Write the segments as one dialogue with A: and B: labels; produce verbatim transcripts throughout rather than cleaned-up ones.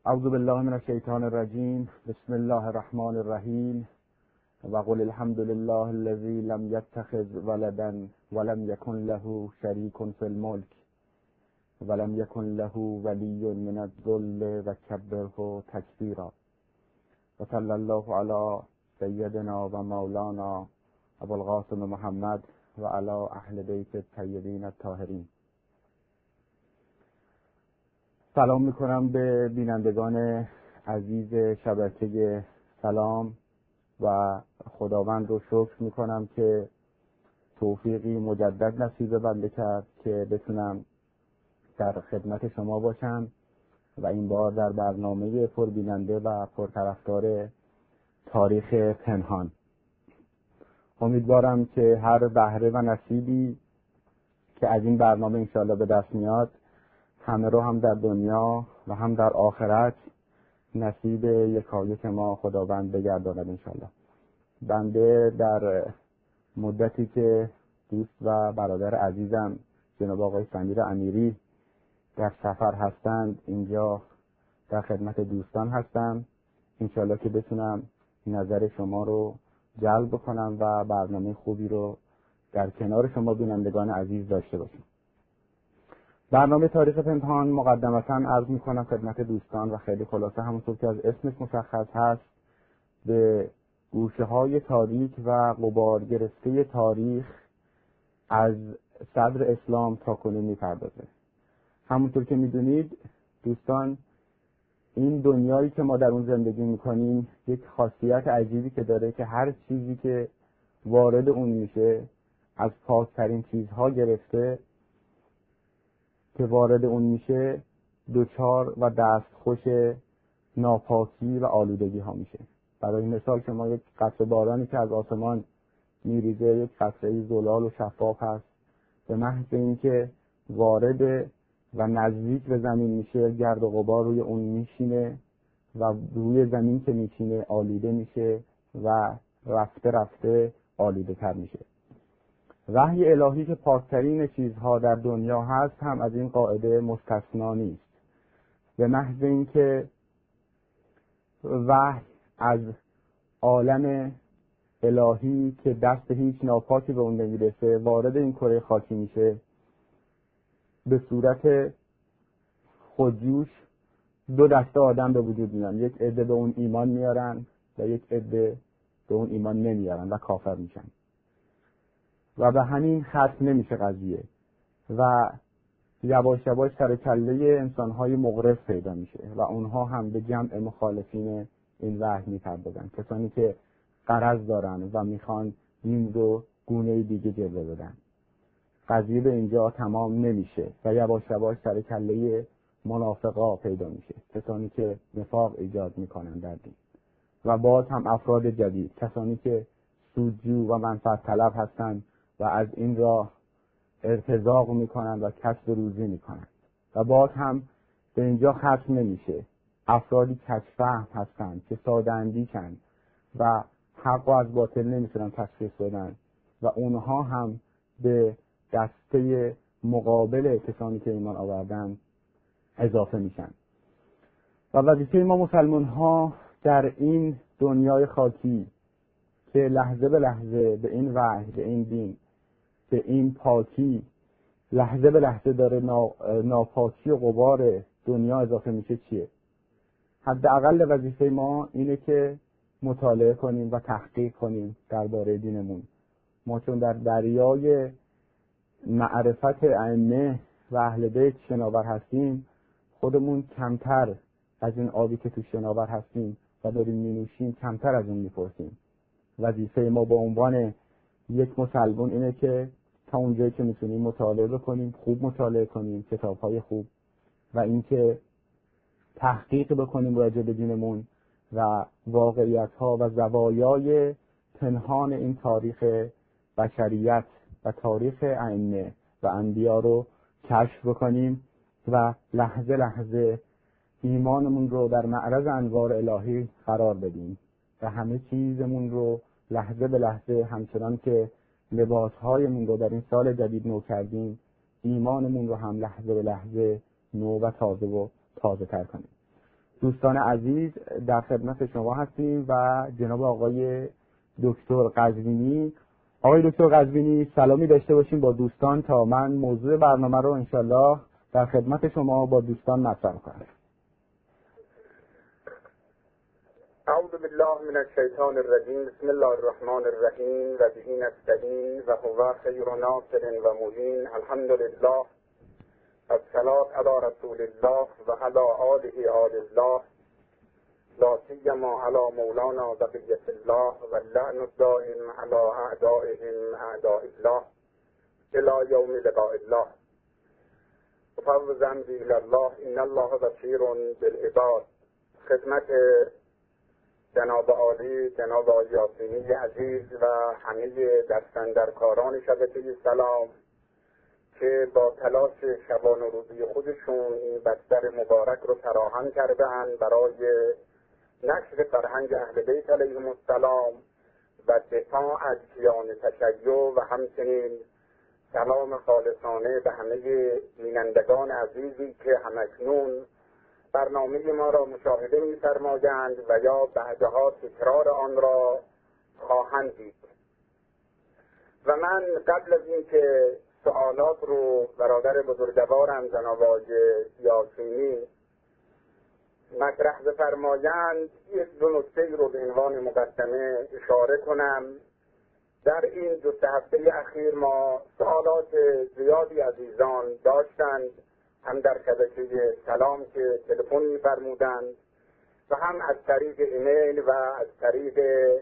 A: اعوذ بالله من الشیطان الرجیم. بسم الله الرحمن الرحیم. و قل الحمد لله الذی لم یتخذ ولدا ولم یکن له شریک فی الملک ولم یکن له ولی من الذل و کبره تکبیرا. و صلی الله علی سیدنا و مولانا ابوالقاسم محمد و علی اهل بیت الطیبین الطاهرین. سلام میکنم به بینندگان عزیز شبکه سلام و خداوند رو شکر میکنم که توفیقی مجدد نصیب بنده کرد که بتونم در خدمت شما باشم و این بار در برنامه پربیننده و پرطرفدار تاریخ پنهان. امیدوارم که هر بهره و نصیبی که از این برنامه انشاءالله به دست میاد همه رو هم در دنیا و هم در آخرت نصیب یکایک ما خداوند بگرداند انشاءالله. بنده در مدتی که دوست و برادر عزیزم جناب آقای سمیر امیری در سفر هستند اینجا در خدمت دوستان هستم. انشاءالله که بتونم نظر شما رو جلب بکنم و برنامه خوبی رو در کنار شما بینندگان عزیز داشته باشم. برنامه تاریخ پنهان مقدمتاً عرض میکنم خدمت دوستان و خیلی خلاصه همونطور که از اسمش مشخص هست به گوشه های تاریک و غبار گرفته تاریخ از صدر اسلام تا کنون میپردازه. همونطور که میدونید دوستان، این دنیایی که ما در اون زندگی میکنیم یک خاصیت عجیبی که داره که هر چیزی که وارد اون میشه از پاکترین چیزها گرفته که وارد اون میشه دوچار و دستخوش ناپاکی و آلودگی ها میشه. برای مثال شما یک قطره بارانی که از آسمان میریزه یک قطره زلال و شفاف هست، به محض اینکه وارد و نزدیک به زمین میشه گرد و غبار روی اون میشینه و روی زمین که میشینه آلوده میشه و رفته رفته آلوده تر میشه. وحی الهی که پاکترین چیزها در دنیا هست هم از این قاعده مستثنا نیست. به محض اینکه وحی از عالم الهی که دست هیچ ناپاکی به اون نمیرسه وارد این کره خاکی میشه، به صورت خودجوش دو دسته آدم به وجود میان. یک عده به اون ایمان میارن و یک عده به اون ایمان نمیارن و کافر میشن و به همین ختم نمیشه قضیه و یواش یواش سر کله انسانهای مغرض پیدا میشه و اونها هم به جمع مخالفین این وحی میپردازن، کسانی که غرض دارن و میخوان دین رو گونه دیگه جلوه بدن. قضیه به اینجا تمام نمیشه و یواش یواش سر کله منافقا پیدا میشه، کسانی که نفاق ایجاد میکنن در دین، و باز هم افراد جدید، کسانی که سودجو و منفعت طلب هستند و از این راه ارتزاق میکنن و کسب روزی میکنن. و باز هم به اینجا ختم نمیشه، افرادی کج‌فهم هستند که ساده اندیشن و حق و از باطل نمیتونن تشخیص بدن و اونها هم به دسته مقابل کسانی که ایمان آوردن اضافه میشن. و وظیفه ما مسلمان ها در این دنیای خاکی که لحظه به لحظه به این وحی، به این دین، به این پاکی لحظه به لحظه داره ناپاکی و غبار دنیا اضافه میشه چیه؟ حداقل وظیفه ما اینه که مطالعه کنیم و تحقیق کنیم درباره دینمون. ما چون در دریای معرفت ائمه و اهل بیت شناور هستیم، خودمون کمتر از این آبی که تو شناور هستیم و داریم مینوشیم کمتر از اون میپرسیم. وظیفه ما به عنوان یک مسلمان اینه که تا اونجایی که میتونیم مطالعه بکنیم، خوب مطالعه کنیم، کتاب‌های خوب، و اینکه تحقیق بکنیم راجع به دینمون و واقعیت‌ها و زوایای پنهان این تاریخ بشریت و تاریخ ائمه و انبیا رو کشف بکنیم و لحظه لحظه ایمانمون رو در معرض انوار الهی قرار بدیم و همه چیزمون رو لحظه به لحظه، همچنان که لباسهایمون رو در این سال جدید نو کردیم، ایمانمون رو هم لحظه به لحظه نو و تازه و تازه تر کنیم. دوستان عزیز در خدمت شما هستیم و جناب آقای دکتر قزوینی. آقای دکتر قزوینی سلامی داشته باشیم با دوستان تا من موضوع برنامه رو انشالله در خدمت شما با دوستان مطرح کنم.
B: اعوذ بالله من الشیطان الرجیم. بسم الله الرحمن الرحیم و به نستعین و هو خیر ناصر و معین. الحمد لله الصلاة علی رسول الله و علی آله آل الله لا سیما علی مولانا بقیة الله و اللعن الدائم علی اعدائهم اعداء الله الی یوم لقاء الله. افوض امری الی الله ان الله بصیر بالعباد. خدمت جناب عالی جناب آقای یاسینی عزیز و همه دستاندرکاران شبکه سلام که با تلاش شبان و روزی خودشون این بستر مبارک رو فراهم کرده‌اند برای نشر فرهنگ اهل بیت علیهم السلام و دفاع از کیان تشیع و همچنین سلام خالصانه به همه بینندگان عزیزی که همکنون برنامه ما را مشاهده می‌فرمایند و یا بعدها تکرار آن را خواهند دید. و من قبل از اینکه سوالات رو برادر بزرگوارم جناب آقای یاسینی مطرح بفرمایند یک دو نکته رو به عنوان مقدمه اشاره کنم. در این دو سه هفته اخیر ما سوالات زیادی عزیزان داشتند، هم در شبکه سلام که تلفن می‌فرمودند و هم از طریق ایمیل و از طریق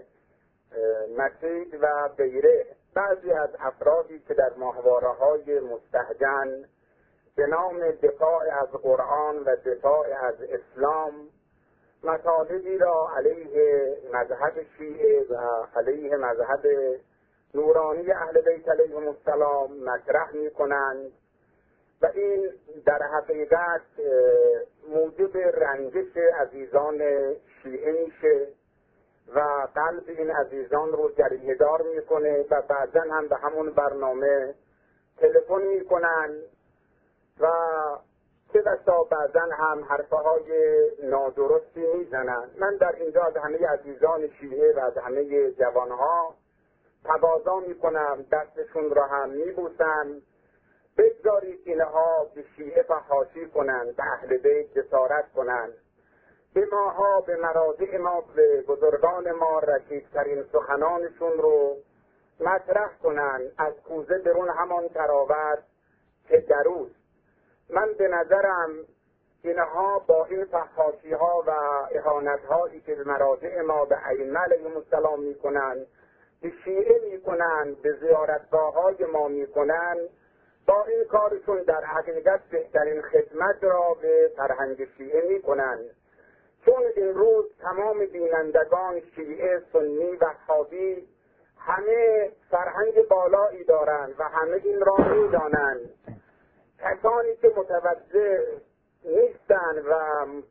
B: مسیج و غیره. بعضی از افرادی که در ماهواره‌های مستهجن به نام دفاع از قرآن و دفاع از اسلام مطالبی را علیه مذهب شیعه و علیه مذهب نورانی اهل بیت علیهم السلام مطرح می‌کنند و این در حقیقت موجب رنجش عزیزان شیعه میشه و قلب این عزیزان رو جریحه‌دار میکنه و بعضا هم به همون برنامه تلفن میکنن و چه بسا بعضا هم حرفهای نادرستی میزنن. من در اینجا از همه عزیزان شیعه و از همه جوانها تقاضا میکنم، دستشون را هم میبوسم، بگذارید اینها به شیعه فحاشی کنند، به اهل بیت جسارت کنند، به ماها به مراجع ما به بزرگان ما رکیکترین سخنانشون رو مطرح کنند. از کوزه درون همان تراوت که دروست. من به نظرم اینها با این فحاشی ها و اهانت هایی که به مراجع ما به ائمه علیهم السلام میکنند، به شیعه میکنند، به زیارتگاه های ما میکنند، با این کارشون در حقیقت بهترین خدمت را به فرهنگ شیعه میکنند. چون این روز تمام بینندگان شیعه، سنی و وهابی همه فرهنگ بالایی دارند و همه این را میدانند. کسانی که متوجه نیستند و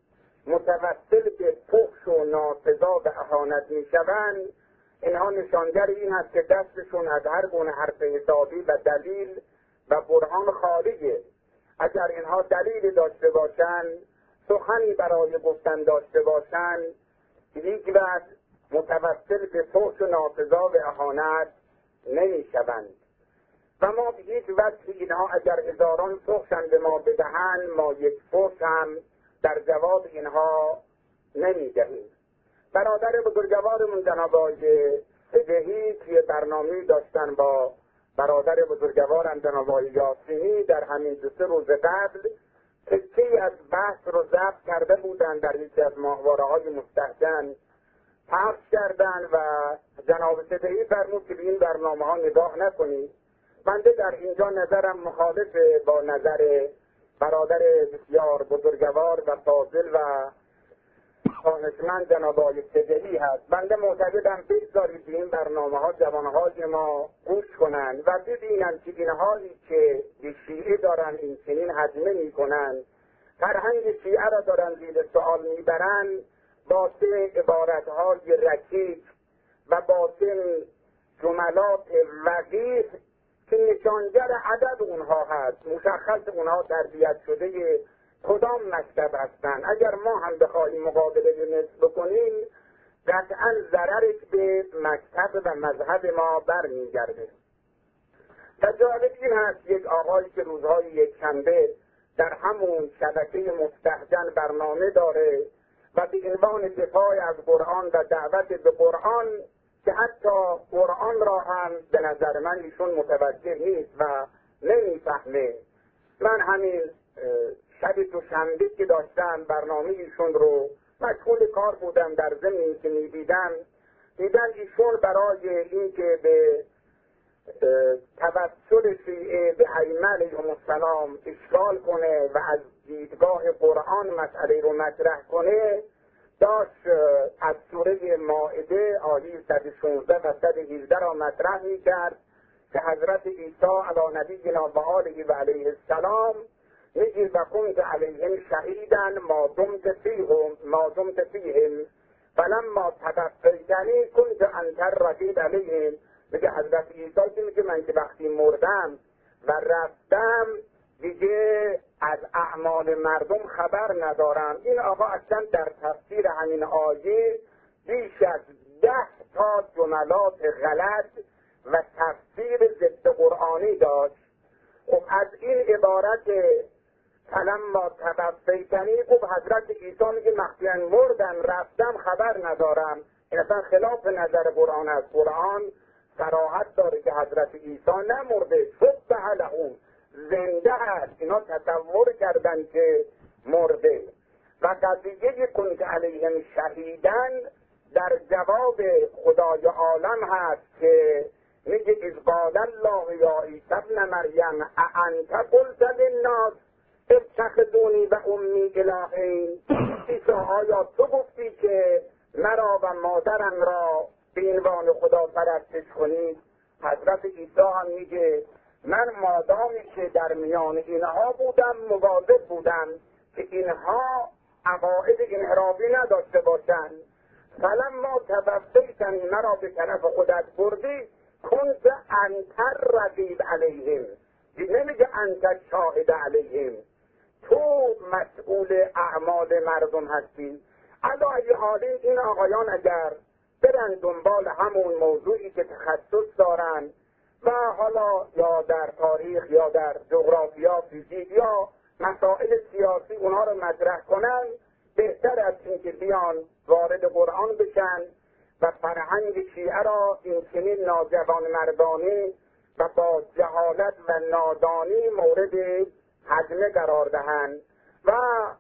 B: متوسل به فحش و ناسزا به اهانت میشوند، اینها نشانگر این است که دستشون از هر گونه حرف حسابی و دلیل و برهان خالیه. اگر اینها دلیل داشته باشند، سخنی برای گفتن داشته باشند، هیچ وقت متوسل به فحش و ناسزا و اهانت نمیشوند. و ما به هیچ وجه اینها اگر هزاران فحشن به ما بدهند، ما یک فحش هم در جواب اینها نمیدهیم. برادر بزرگوارمون جناب آقای سپهری که برنامه داشتن با برادر بزرگوارم جناب آقای یاسینی در همین دو سه روز قبل تکی از بحث رو ضبط کرده بودن، در یکی از ماهواره‌های مستهجن پخش کردن و جناب سپهری فرمود که به این برنامه ها نگاه نکنید. بنده در اینجا نظرم مخالف با نظر برادر بسیار بزرگوار و فاضل و خانشمند جناب آقای سپهری هست. بنده معتقدم بگذارید به این برنامه ها جوانهای ما گوش کنند و ببینند که این حالی که به شیعه دارن این چنین هجمه می کنند، فرهنگ شیعه را دارن زیر سوال میبرند، با سه عبارتهای رکیک و با سه جملات وقیح که نشانگر عدد اونها هست، مشخص اونها تربیت شده کدام مکتب هستن. اگر ما هم بخواهیم مقابله مثل بکنیم قطعا ضررش به مکتب و مذهب ما برمیگرده. و جالب این هست یک آقایی که روزهای یک شنبه در همون شبکه مستهجن برنامه داره و به عنوان دفاع از قرآن و دعوت به قرآن که حتی قرآن را هم به نظر من ایشون متوجه نیست و نمیفهمه. من همین شب دوشنبه که داشتم برنامه ایشون رو مشغول کار بودم، در ضمن که می‌دیدم دیدن ایشون برای اینکه به توسل شیعه به ائمه علیهم السلام اشکال کنه و از دیدگاه قرآن مسئله رو مطرح کنه داشت از سوره مائده آیه صد و شانزده و صد و هجده را مطرح می‌کرد که حضرت عیسی علی نبینا و آله و علیه السلام میگه و کنت علیهم شهیدا ما دمت فیهم ما دمت فیهم فلما توفیتنی کنت انت الرقیب علیهم. میگه حضرت عیسی که میگه من که وقتی مردم و رفتم دیگه از اعمال مردم خبر ندارم. این آقا اصلا در تفسیر همین آیه بیش از ده تا جملات غلط و تفسیر ضد قرآنی داشت. خب از این عبارت فلما توفیتنی خب حضرت عیسی میگه مخفیاً مردم رفتم خبر ندارم. این اصلا خلاف نظر قرآن است. قرآن صراحت داره که حضرت عیسی نمرده، شبه له زنده هست. اینا تصور کردن که مرده. و قضیه کنت علیهم شهیدن در جواب خدای عالم هست که میگه اذ قال الله یا عیسی ابن مریم اانت قلت للناس اتخذونی و امی الهین. عیسی آیا تو گفتی که مرا و مادرم را به عنوان خدا پرستش کنید؟ حضرت عیسی هم میگه من مادامی که در میان اینها بودم مواظب بودم که اینها عقاید انحرافی نداشته باشند. فلما توفیتنی مرا به طرف خودت بردی کنت انت الرقیب علیهم. نمیگه انت شاهد علیهم، تو مسئول اعمال مردم هستی. علی حال این آقایان اگر برن دنبال همون موضوعی که تخصص دارن و حالا یا در تاریخ یا در جغرافیا، فیزیک یا مسائل سیاسی اونها رو مطرح کنن، بهتر از این که بیان وارد قرآن بشن و فرهنگ شیعه را این چنین ناجوان مردانه و با جهالت و نادانی مورد هدمه قرار دهند. و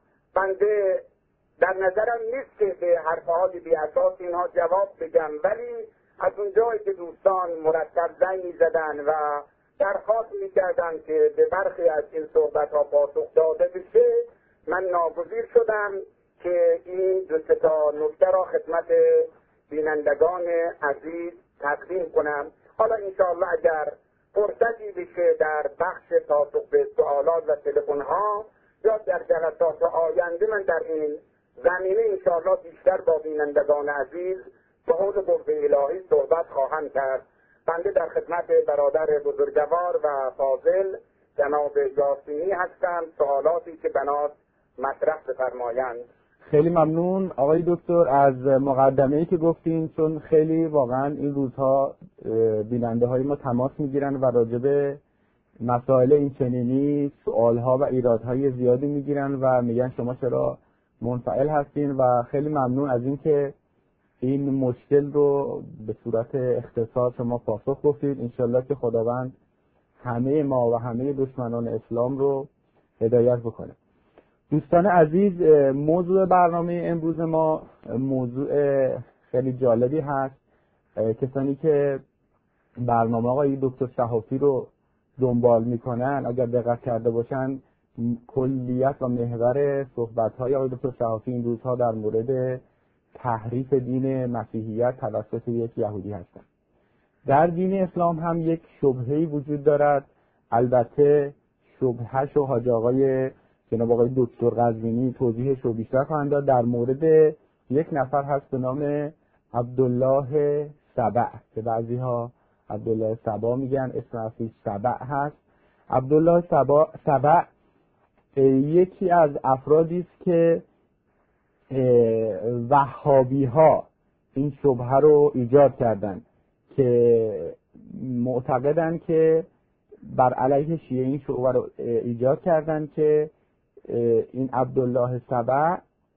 B: بنده در نظرم نیست که به حرفهای بی اساس اینها جواب بگم، ولی از اونجایی که دوستان مرتب زنگ می زدن و درخواست می کردن که به برخی از این صحبت ها پاسخ داده بشه، من ناگزیر شدم که این دو سه تا نکته را خدمت بینندگان عزیز تقدیم کنم. حالا انشاءالله اگر فرصتی بشه در بخش پاسخ به سوالات و تلفن ها یا در جلسات آینده من در این زمینه انشاءالله بیشتر با بینندگان عزیز به حول قوه الهی صحبت خواهم کرد. بنده در خدمت برادر بزرگوار و فاضل جناب یاسینی هستم. سوالاتی که بنات مطرح بفرمایند.
A: خیلی ممنون آقای دکتر از مقدمه‌ای که گفتین، چون خیلی واقعا این روزها بیننده های ما تماس میگیرن و راجب مسائل این چنینی سوالها و ایرادهای زیادی میگیرن و میگن شما چرا منفعل هستین و خیلی ممنون از اینکه این مشکل رو به صورت اختصار شما پاسخ گفتید. انشالله که خداوند همه ما و همه دشمنان اسلام رو هدایت بکنه. دوستان عزیز، موضوع برنامه امروز ما موضوع خیلی جالبی هست. کسانی که برنامه آقای دکتر شهافی رو دنبال میکنن اگر دقت کرده باشن کلیت و محور صحبت‌های آقای دکتر شهافی این روزها در مورد تحریف دین مسیحیت توسط یک یهودی هستند. در دین اسلام هم یک شبهه‌ای وجود دارد. البته شبهه‌ش و حاج آقای جناب آقای دکتر قزوینی توضیحش رو بیشتر خواهند داد. در مورد یک نفر هست به نام عبدالله سبع که بعضی‌ها عبدالله سبع میگن، اسم اصلیش سبع هست. عبدالله سبع, سبع یکی از افرادی است که وهابی ها این شبهه رو ایجاد کردند که معتقدن که بر علیه شیعه این شبهه رو ایجاد کردن که این عبدالله سبع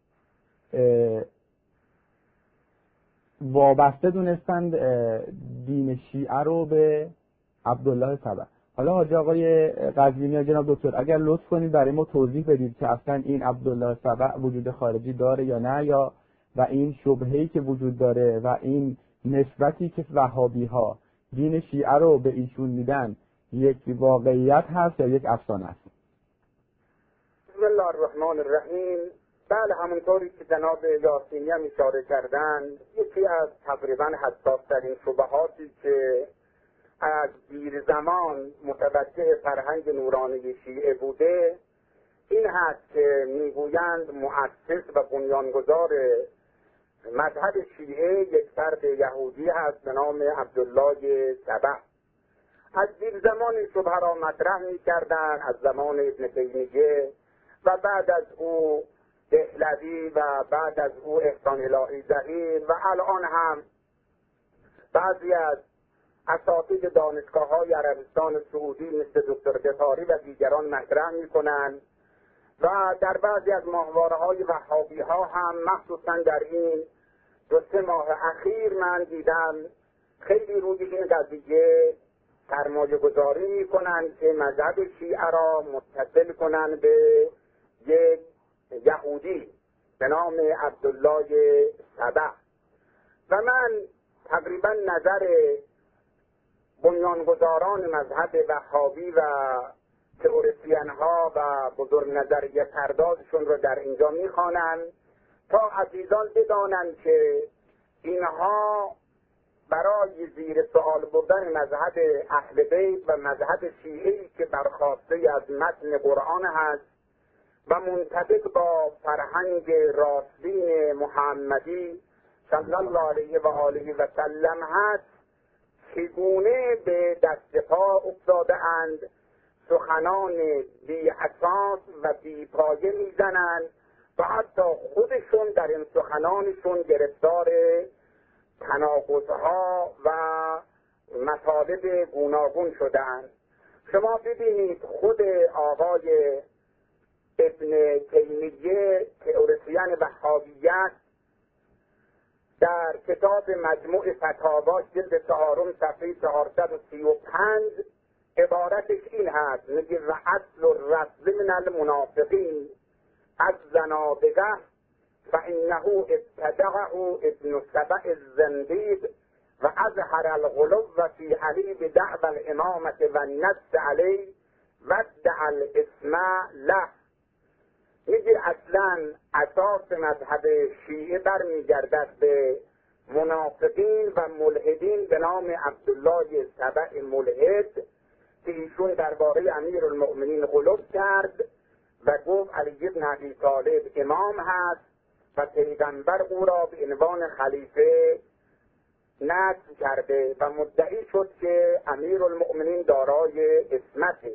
A: وابسته دونستند دین شیعه رو به عبدالله سبع. حالا حاجی آقای قزوینی جناب دکتر اگر لطف کنید برای ما توضیح بدید که اصلا این عبدالله سبع وجود خارجی داره یا نه، یا و این شبهه‌ای که وجود داره و این نسبتی که وهابی ها دین شیعه رو به ایشون میدن یک واقعیت هست یا یک افسانه است؟
B: بسم الله الرحمن الرحیم. بله، همونطوری که جناب یاسینی هم اشاره کردن، یکی از تقریبا حساس‌ترین شبهاتی که از دیر زمان متوجه فرهنگ نورانی شیعه بوده این هست که میگویند مؤسس و بنیانگذار مذهب شیعه یک فرد یهودی هست به نام عبدالله سبع. از دیر زمان این شبهه را مطرح می‌کردند، از زمان ابن تیمیه و بعد از او دهلوی و بعد از او احسان الهی ظهیر و الان هم بعضی از اساتید دانشگاه‌های عربستان سعودی مثل دکتر بخاری و دیگران مطرح می‌کنند و در بعضی از ماهواره‌های وهابی‌ها هم مخصوصاً در این دو سه ماه اخیر من دیدم خیلی روی این قضیه سرمایه گذاری می‌کنند که مذهب شیعه را متصل کنند به یک یهودی به نام عبدالله سبع. و من تقریبا نظر بنیانگذاران مذهب وهابی و تئوریسین ها و بزرگ نظریه پردازشون رو در اینجا میخوانم تا عزیزان بدانند که اینها برای زیر سوال بردن مذهب اهل بیت و مذهب شیعه‌ای که برخواسته از متن قرآن هست و منطبق با فرهنگ راستین محمدی صلی الله علیه و آله و سلم هست، چگونه به دست پا افتاده اند، سخنان بی اساس و بی پایه میزنند و حتی خودشون در این سخنانشون گرفتار تناقضها و مطالب گوناگون شدند. شما ببینید خود آقای ابن تیمیه تئوریسین وهابیت در کتاب مجموع فتاوا جلد چهارم صفحه چهارصد و سی و پنج عبارتش این هست، میگه و اصل الرسل من المنافقین از زنادقه فانه ابتدعه ابن سبع الزندیق و اظهر الغلو فی علی بدعوى الامامه و النص علی و ادعى الاسم له. میگه اصلا اساس مذهب شیعه برمیگردد به منافقین و ملحدین به نام عبدالله سبع ملحد که ایشون درباره امیر المؤمنین غلو کرد و گفت علی بن ابی طالب امام هست و پیغمبر او را به عنوان خلیفه نصب کرده و مدعی شد که امیر المؤمنین دارای عصمته.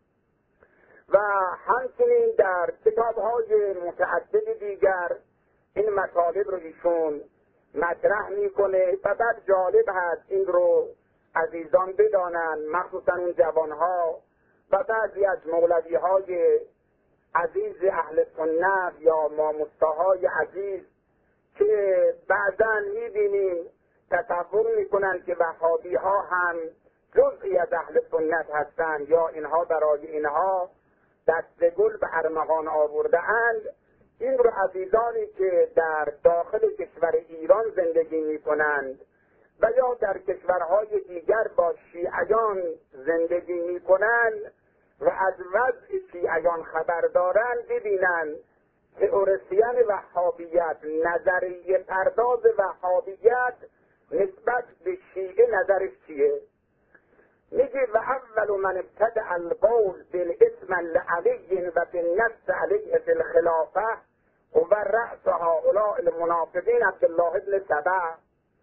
B: و همچنین در کتاب‌های متعدد دیگر این مطالب رو ایشون مطرح میکنه و بعد جالب هست این رو عزیزان بدانن، مخصوصا اون جوانها و بعضی از مولوی‌های عزیز اهل سنت یا ماموستاهای عزیز که بعضا میبینیم تصور میکنن که وهابی ها هم جزئی از اهل سنت هستند یا اینها برای اینها دست گل به ارمغان آورده اند. این رو عزیزانی که در داخل کشور ایران زندگی می کنند و یا در کشورهای دیگر با شیعیان زندگی می کنند و از وضع شیعیان خبر دارند ببینند تئوریسین وهابیت، نظریه پرداز وهابیت نسبت به شیعه نظرش چیه؟ میگه و اول من ابتدع القول بالاسم لعلی و بالنص علیه فی الخلافه و رأس هؤلاء المنافقین عبدالله بن سبع.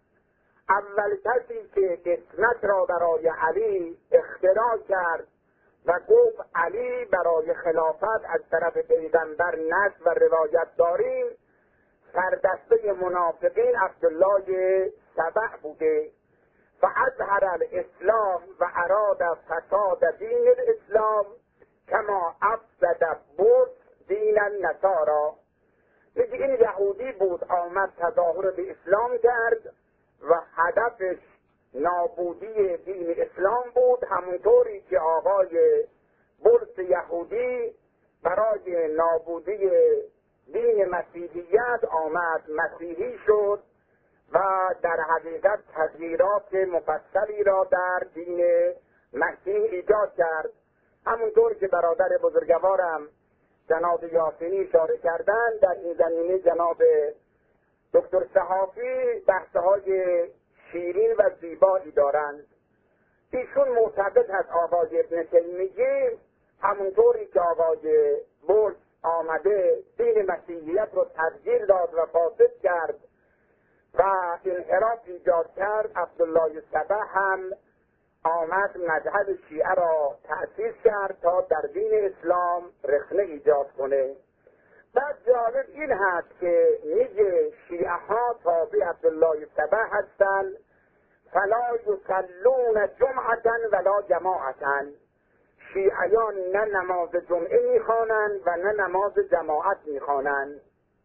B: اول کسی که اسمت را برای علی اختراع کرد و گفت علی برای خلافت از طرف پیغمبر نص و روایت داریم، سردسته منافقین عبدالله سبع بوده. فاظهر الاسلام و اراد فساد دین الاسلام کما افسد برد دین النصارا. میگه این یهودی بود، آمد تظاهر به اسلام کرد و هدفش نابودی دین اسلام بود، همونطوری که آقای برس یهودی برای نابودی دین مسیحیت آمد مسیحی شد و در حقیقت تغییرات مفصلی را در دین مسیح ایجاد کرد. همونطور که برادر بزرگوارم جناب یاسینی اشاره کردن، در این زمینه جناب دکتر صحافی بحث‌های شیرین و زیبایی دارند. ایشون معتقد هست آقای ابن تیمیه همونطوری که آقای برس آمده دین مسیحیت رو تغییر داد و فاسد کرد و انحراف ایجاد کرد، عبدالله سبع هم آمد مذهب شیعه را تأسیس کرد تا در دین اسلام رخنه ایجاد کنه. بعد جالب این هست که میگه شیعه ها تابع عبدالله سبع هستند، فلا یصلون جمعتا ولا جماعتا. شیعیان نه نماز جمعه میخوانند و نه نماز جماعت میخوانند.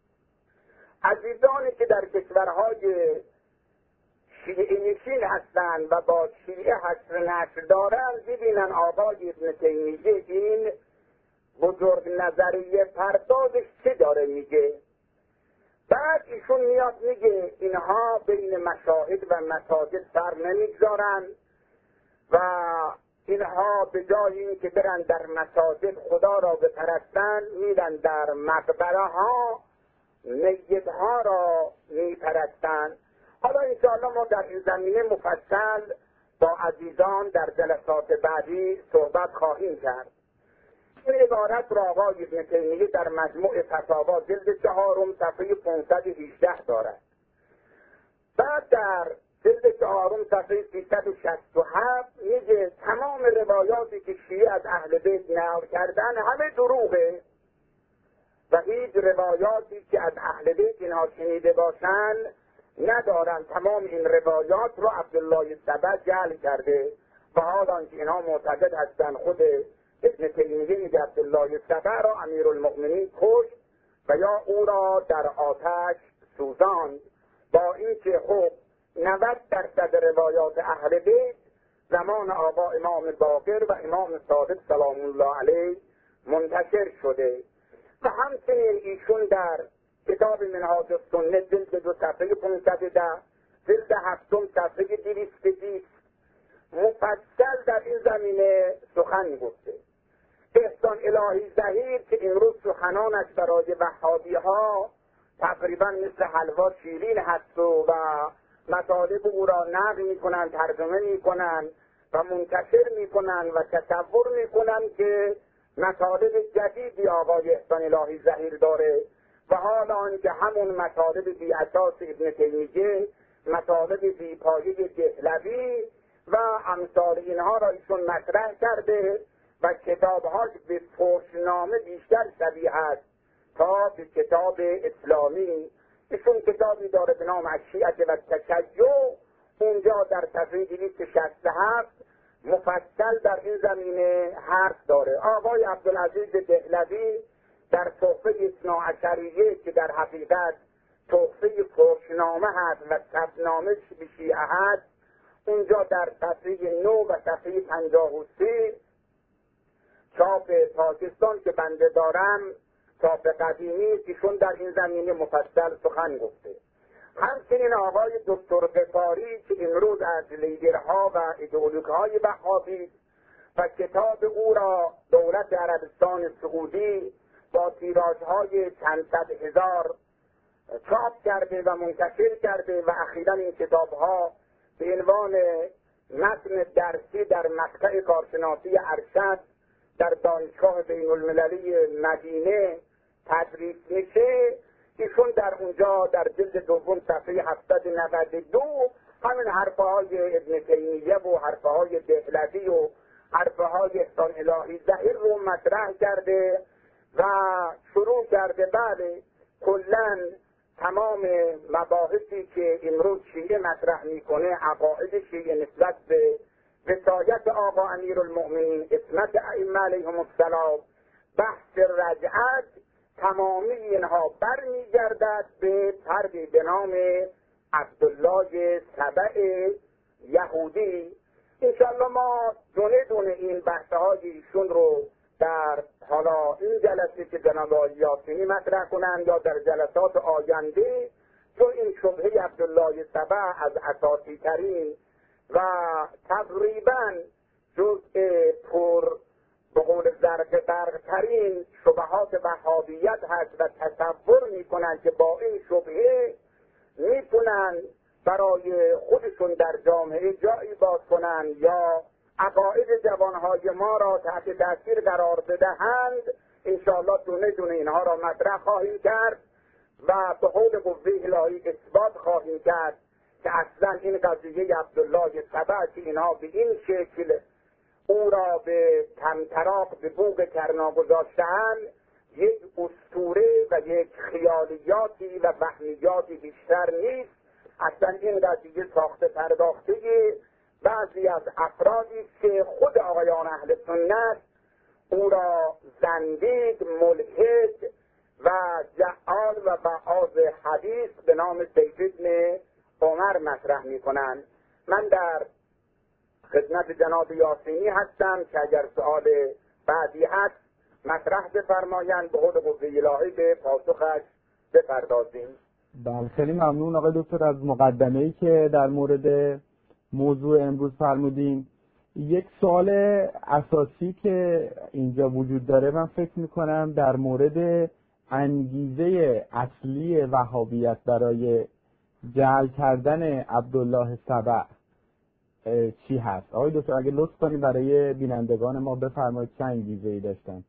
B: عزیزانی که در کشورهای شیعه نشین هستند و با شیعه حشر نشر دارند، ببینن آقای ابن تیمیه این بزرگ نظریه پردازش چه داره میگه. بعد ایشون میاد میگه اینها بین مشاهد و مساجد سر نمیگذارن و اینها به جای این که برن در مساجد خدا را بپرستن، میرن در مقبره ها میت ها را میپرستن. حالا انشاءالله ما در این زمینه مفصل با عزیزان در جلسات بعدی صحبت خواهیم کرد. این عبارت را آقای ابن تیمیه در مجموع فتاوا جلد چهارم صفحه پانصد و هجده دارد. بعد در جلد چهارم صفحه سیصد و شصت و هفت میگه تمام روایاتی که شیعه از اهل بیت نقل کردن همه دروغه و هیچ روایاتی که از اهل بیت اینها شنیده باشند ندارن. تمام این روایات رو عبدالله سبع جعل کرده و حالا که اینها معتقد هستن خود ابن تیمیه میگه عبدالله سبع را امیرالمؤمنین کشت و یا او را در آتش سوزاند، با اینکه خب نود درصد روایات اهل بیت زمان آقا امام باقر و امام صادق سلام الله علیه منتشر شده. و همچنین ایشون در کتاب منهاج السنه جلد دو صفحه پانصد و ده، جلد هفتم صفحه دویست و بیست مفصل در این زمینه سخن گفته. احسان الهی ظهیر که امروز سخنانش برای وهابی ها تقریبا مثل حلوا شیرین هست و مطالب او را نقل میکنن، ترجمه میکنن و منتشر میکنن و تصور میکنن که مطالب جدیدی آقای احسان الهی ظهیر داره و حالا آنکه همون مطالب بی اساس ابن تیمیه، مطالب بی پایه دهلوی و امثال اینها را ایشون مطرح کرده و کتابهاش به فحشنامه بیشتر شبیه است تا به کتاب اسلامی. ایشون کتابی داره به نام الشیعة و التشیع، اونجا در صفحه دویست و شصت و هفت مفصل در این زمینه حرف داره. آقای عبدالعزیز دهلوی در تحفه اثنا عشریه که در حقیقت تحفه فحشنامه هست و صفنامه به شیعه هست، اونجا در صفحه نه و صفحه پنجاه و سه چاپ پاکستان که بنده دارم، چاپ قدیمی، ایشون در این زمینه مفصل سخن گفته. همچنین آقای دکتر غفاری که امروز از لیدرها و ایدئولوژهای وهابی و کتاب او را دولت عربستان سعودی با تیراژهای چند صد هزار چاپ کرده و منتشر کرده و اخیراً این کتابها به عنوان متن درسی در مقطع کارشناسی ارشد در دانشگاه بین المللی مدینه تدریس میشه. ایشون در اونجا در جلد دوم صفحه هفتصد و نود و دو همین حرفهای ابن تیمیه و حرفهای دهلوی و حرفه های احسان الهی ظهیر رو مطرح کرده و شروع کرده بله کلاً تمام مباحثی که امروز شیعه مطرح میکنه، عقاید شیعه نسبت به وصایت آقا امیرالمؤمنین، عصمت ائمه علیهم السلام، بحث رجعت، تمامی اینها برمیگردد به فردی به نام عبدالله سبع یهودی. انشاءالله ما دونه دونه این بحثهای ایشون رو در حالا این جلسه که جناب آقای یاسینی مطرح کنند یا در جلسات آینده، چون این شبهه عبدالله سبع از اساسی ترین و تقریبا جزء پر به قول زرق برق ترین شبهات وهابیت هست و تصور میکنن که با این شبهه میتونن برای خودشون در جامعه جایی باز کنن یا عقاید جوانهای ما را تحت تاثیر قرار بدهند. انشاءالله دونه دونه اینها را مطرح خواهیم کرد و به قول قوه الهی اثبات خواهیم کرد که اصلا این قضیه عبدالله سبع که اینها به این شکل او را به طمطراق به بوق کرنا گذاشته‌اند یک اسطوره و یک خیالیاتی و وهمیاتی بیشتر نیست. اصلا این قضیه ساخته پرداخته بعضی از افرادی است که خود آقایان اهل سنت او را زندیق، ملحد و جعال و بعاض حدیث به نام سید ابن عمر مطرح می کنند. من در خدمت جناب یاسینی هستم که اگر سؤال بعدی هست مطرح بفرمایند، به قول قوه الهی به پاسخش بپردازیم.
A: بله خیلی ممنون آقای دکتر از مقدمه‌ای که در مورد موضوع امروز فرمودین. یک سوال اساسی که اینجا وجود داره من فکر میکنم در مورد انگیزه اصلی وهابیت برای جعل کردن عبدالله سبع چی هست؟ آقای دکتر اگه لطف کنید برای بینندگان ما بفرمایید چه انگیزه‌ای داشتن؟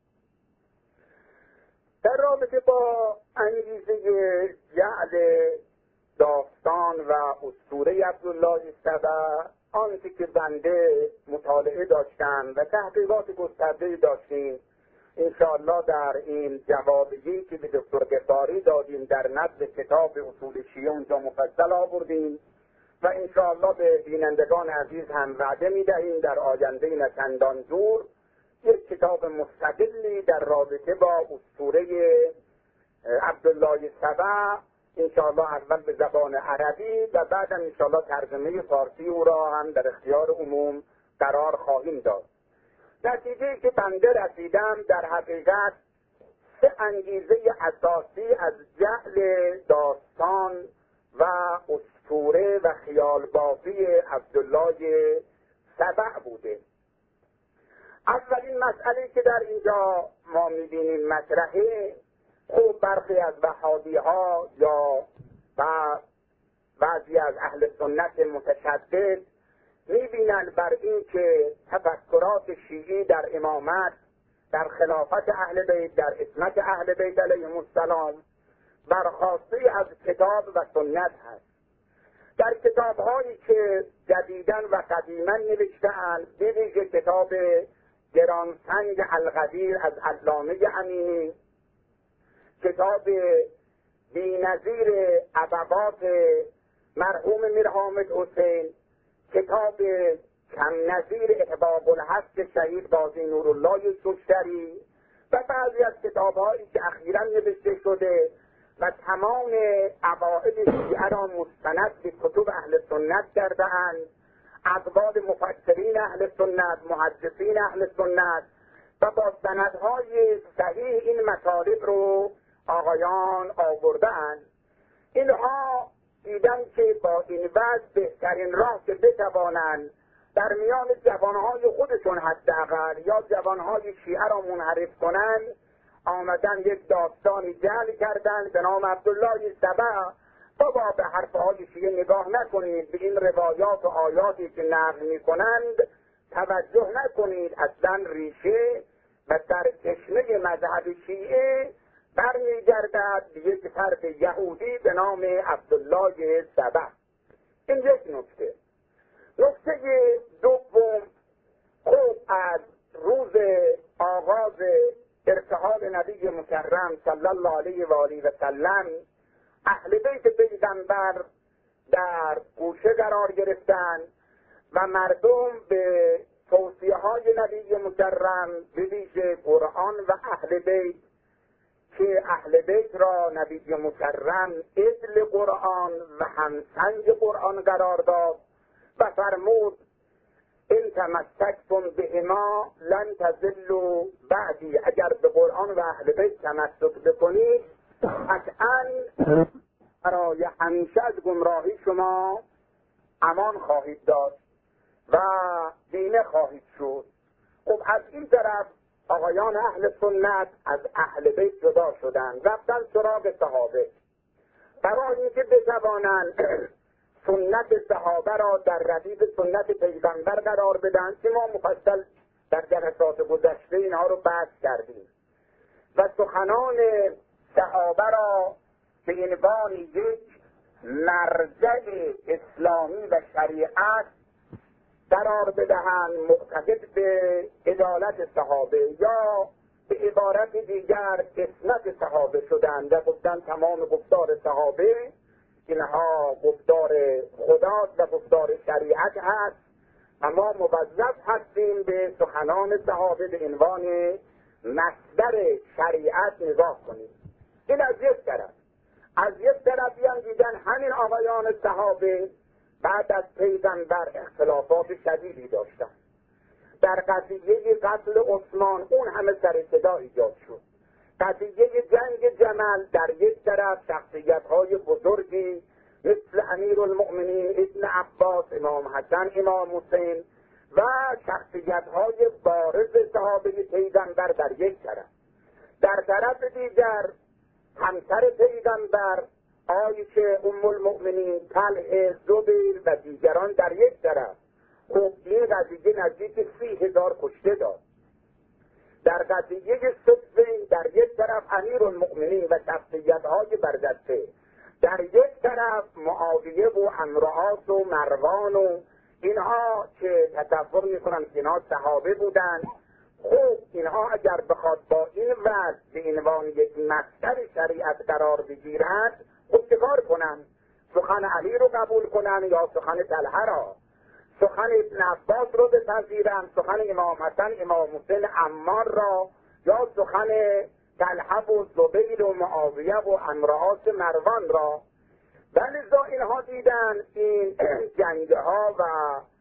B: در رابطه با انگیزه جعل داستان و اسطوره عبدالله سبع، آنچه که بنده مطالعه داشتم و تحقیقات گسترده داشتیم، انشاءالله در این جوابیه‌ای که به دکتر قفاری دادیم در نزد کتاب اصول شیعه اونجا مفصل آوردیم و انشاءالله به بینندگان عزیز هم وعده میدهیم در آینده نچندان دور یک کتاب مستقلی در رابطه با اسطوره عبدالله سبع انشاءالله اول به زبان عربی و بعدم انشاءالله ترجمه فارسی او را هم در اختیار عموم قرار خواهیم داد. نتیجه که بنده رسیدم در حقیقت سه انگیزه اساسی از جعل داستان و اسطوره و خیال بافی عبدالله سبع بوده. اولین مسئله که در اینجا ما میبینیم مطرحه، خوب برخی از وهابی ها یا بعضی از اهل سنت متشدد میبینند بر این که تفکرات شیعی در امامت، در خلافت اهل بیت، در عصمت اهل بیت علیهم السلام برخواسته از کتاب و سنت هست. در کتاب‌هایی که جدیداً و قدیماً نوشته‌اند، به ویژه کتاب گرانسنگ القدیر از علامه امینی، کتاب بی‌نظیر ابوات مرحوم میر حامد حسین، کتاب کم نظیر احباب الحق شهید قاضی نورالله ششتری و بعضی از کتاب‌هایی که اخیراً نوشته شده و تمام عقاید شیعه را مستند به کتب اهل سنت کرده‌اند، اقوال مفسرین اهل سنت، محدثین اهل سنت و با سندهای صحیح این مطالب رو آقایان آورده‌اند. اینها دیدن که با این وضع بهترین راه که بتوانند در میان جوانهای خودشون حداقل یا جوانهای شیعه را منحرف کنند، آمدن یک داستانی جعل کردند به نام عبدالله سبع. بابا به حرفهای شیعه نگاه نکنید، به این روایات و آیاتی که نقل میکنند توجه نکنید، اصلا ریشه و سرچشمه مذهب شیعه برمیگردد به یک فرد یهودی به نام عبدالله سبع. این یک نکته. نکته دوم، خوب از روز آغاز ارتحال نبی مکرم صلی الله علیه و آله و سلم اهل بیت پیغمبر در گوشه قرار گرفتن و مردم به توصیه های نبی مکرم به ویژه قرآن و اهل بیت که اهل بیت را نبی مکرم عدل قرآن و همسنگ قرآن قرار داد و فرمود ان تمسکتم بهما لن تضلوا بعدی، اگر به قرآن و اهل بیت تمسک بکنید قطعاً برای همیشه از گمراهی شما امان خواهید داشت و دینه خواهید شد. خب از این طرف آقایان اهل سنت از اهل بیت جدا شدند، رفتن سراغ صحابه برای اینکه بتوانند سنت صحابه را در ردیف سنت پیغمبر قرار بدن که ما مفصل در جلسات گذشته اینها رو بحث کردیم و سخنان صحابه را به عنوان یک مرجع اسلامی و شریعت قرار بدهند، معتقد به عدالت صحابه، یا به عبارت دیگر اسمت صحابه شدند و گفتن تمام گفتار صحابه اینها گفتار خداست و گفتار شریعت هست و ما موظف هستیم به سخنان صحابه به عنوان مصدر شریعت نگاه کنیم. این از یک طرف. از یک طرفی هم دیدن همین آقایان صحابه بعد از پیغمبر اختلافات شدیدی داشتن. در قضیه قتل عثمان اون همه سر صدا ایجاد شد. قضیه جنگ جمل در یک طرف شخصیت‌های بزرگی مثل امیرالمؤمنین ابن عباس، امام حسن، امام حسین و شخصیت‌های بارز صحابه پیغمبر در یک طرف. در طرف دیگر همسر پیغمبر عایشه ام المؤمنین، طلحه، زبیر و دیگران در یک طرف. خب این قضیه نزدیک سی هزار کشته داد. در قضیه صفین در یک طرف امیرالمؤمنین و شخصیت‌های برجسته، در یک طرف معاویه و عمرو و مروان و اینها که تصور میکنم که اینها صحابه بودن. خب اینها اگر بخواد با این وضع به عنوان یک مصدر شریعت قرار بگیرند، خب چه کار کنن؟ سخن علی رو قبول کنن یا سخن طلحه را؟ سخن ابن عباس رو بپذیرند، سخن امام حسن، امام حسین، عمار را، یا سخن طلحه و زبیر و معاویه و عمرو مروان را؟ ولذا اینها دیدن این جنگها و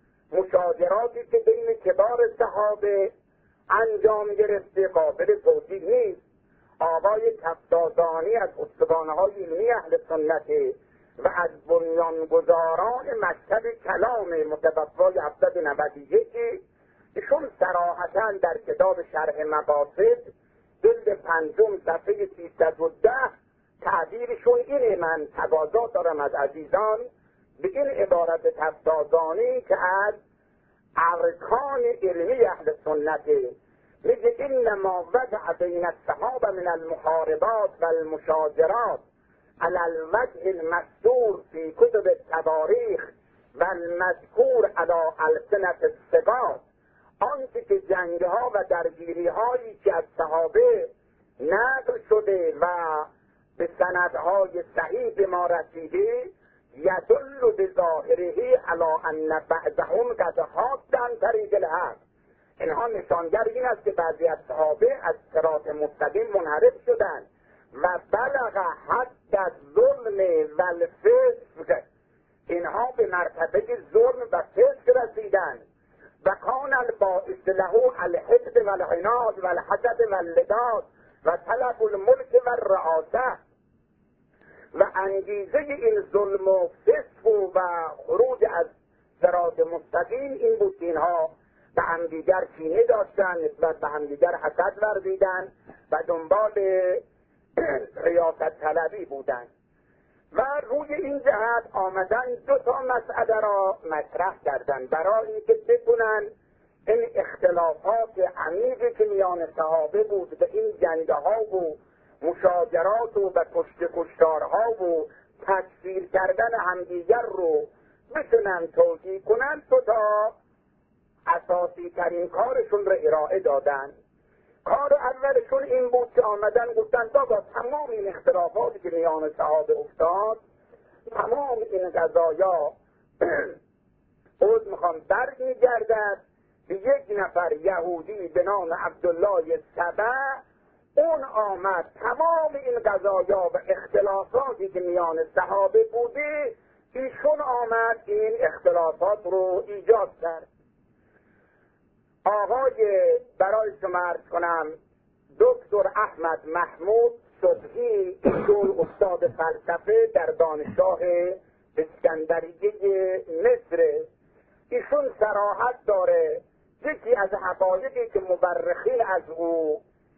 B: مشاجراتی که بین کبار صحابه انجام گرفته قابل توجیه نیست. آقای کفتازانی از استوانه‌های علمی اهل سنت و از بنیانگذاران مکتب کلام متوفای هفتصد و نود و یک، ایشون صراحتاً در کتاب شرح مقاصد جلد پنجم صفحه سیصد و ده تعبیرشون اینه. من تقاضا دارم از عزیزان به این عبارت کفتازانی که از ارکان علمی اهل سنت میگه انما وضع بین الصحابه من المحاربات و المشاجرات على الوجه المستور في كتب التواریخ و المذکور على السنة الثقات، آنچه که جنگها و درگیری هایی که از صحابه نقل شده و به سندهای صحیح به ما رسیده یدل بظاهره علی ان بعضهم قد حاد عن طریق الحق، اینها نشانگر این است که بعضی از صحابه از صراط مستقیم منحرف شدند و بلغ حد ظلم و الفسق، اینها به مرتبه ظلم و فسق رسیدند و کان الباعث له الحقد و العناد و الحسد و اللداد و طلب الملک و الرئاسه، و انگیزه این ظلم و فسق و خروج از صراط مستقیم این بود که اینها به همدیگر کینه داشتن، نسبت به همدیگر حسد ورزیدن و دنبال ریاست طلبی بودن و روی این جهت آمدن دو تا مسئله را مطرح کردن برای اینکه بتونن این اختلافات عمیقی که میان صحابه بود به این جنگها و مشاجرات و به کشت کشتارها و تکفیر کردن همدیگر رو بتونن توجیه کنن. تو تا اساسی ترین کارشون رو ارائه دادن. کار اولشون این بود که آمدن گفتن بابا تمام این اختلافاتی که میان صحابه افتاد، تمام این قضایا عوض میخوام برمیگردد به یک نفر یهودی به نام عبدالله سبع. اون آمد تمام این قضایا و اختلافاتی که میان صحابه بوده، ایشون آمد این اختلافات رو ایجاد کرد. آقای برای شما عرض کنم دکتر احمد محمود صبحی، ایشون استاد فلسفه در دانشگاه اسکندریه مصر، ایشون صراحت داره یکی از حقایقی که مورخین از او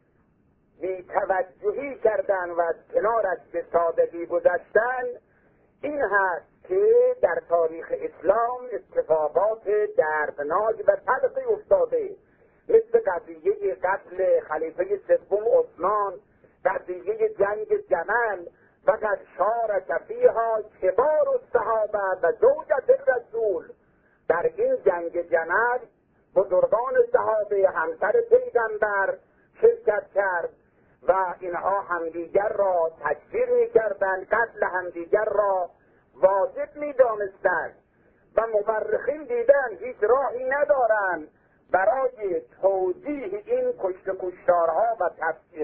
B: بی‌توجهی کردن و از کنارش به سادگی گذشتن این هست که در تاریخ اسلام اتفاقات دردناک و تلخی افتاده، مثل قضیه قتل خلیفه سوم عثمان، قضیه جنگ جمل و قد شارک فیها کبار الصحابه و زوجة الرسول. در این جنگ جمل بزرگان صحابه همسر پیغمبر شرکت کرد و اینها همدیگر را تکفیر می‌کردند، قتل همدیگر را واجب می‌دانستند و مورخین دیدن هیچ راهی ندارند برای توجیه این کشت کشتارها و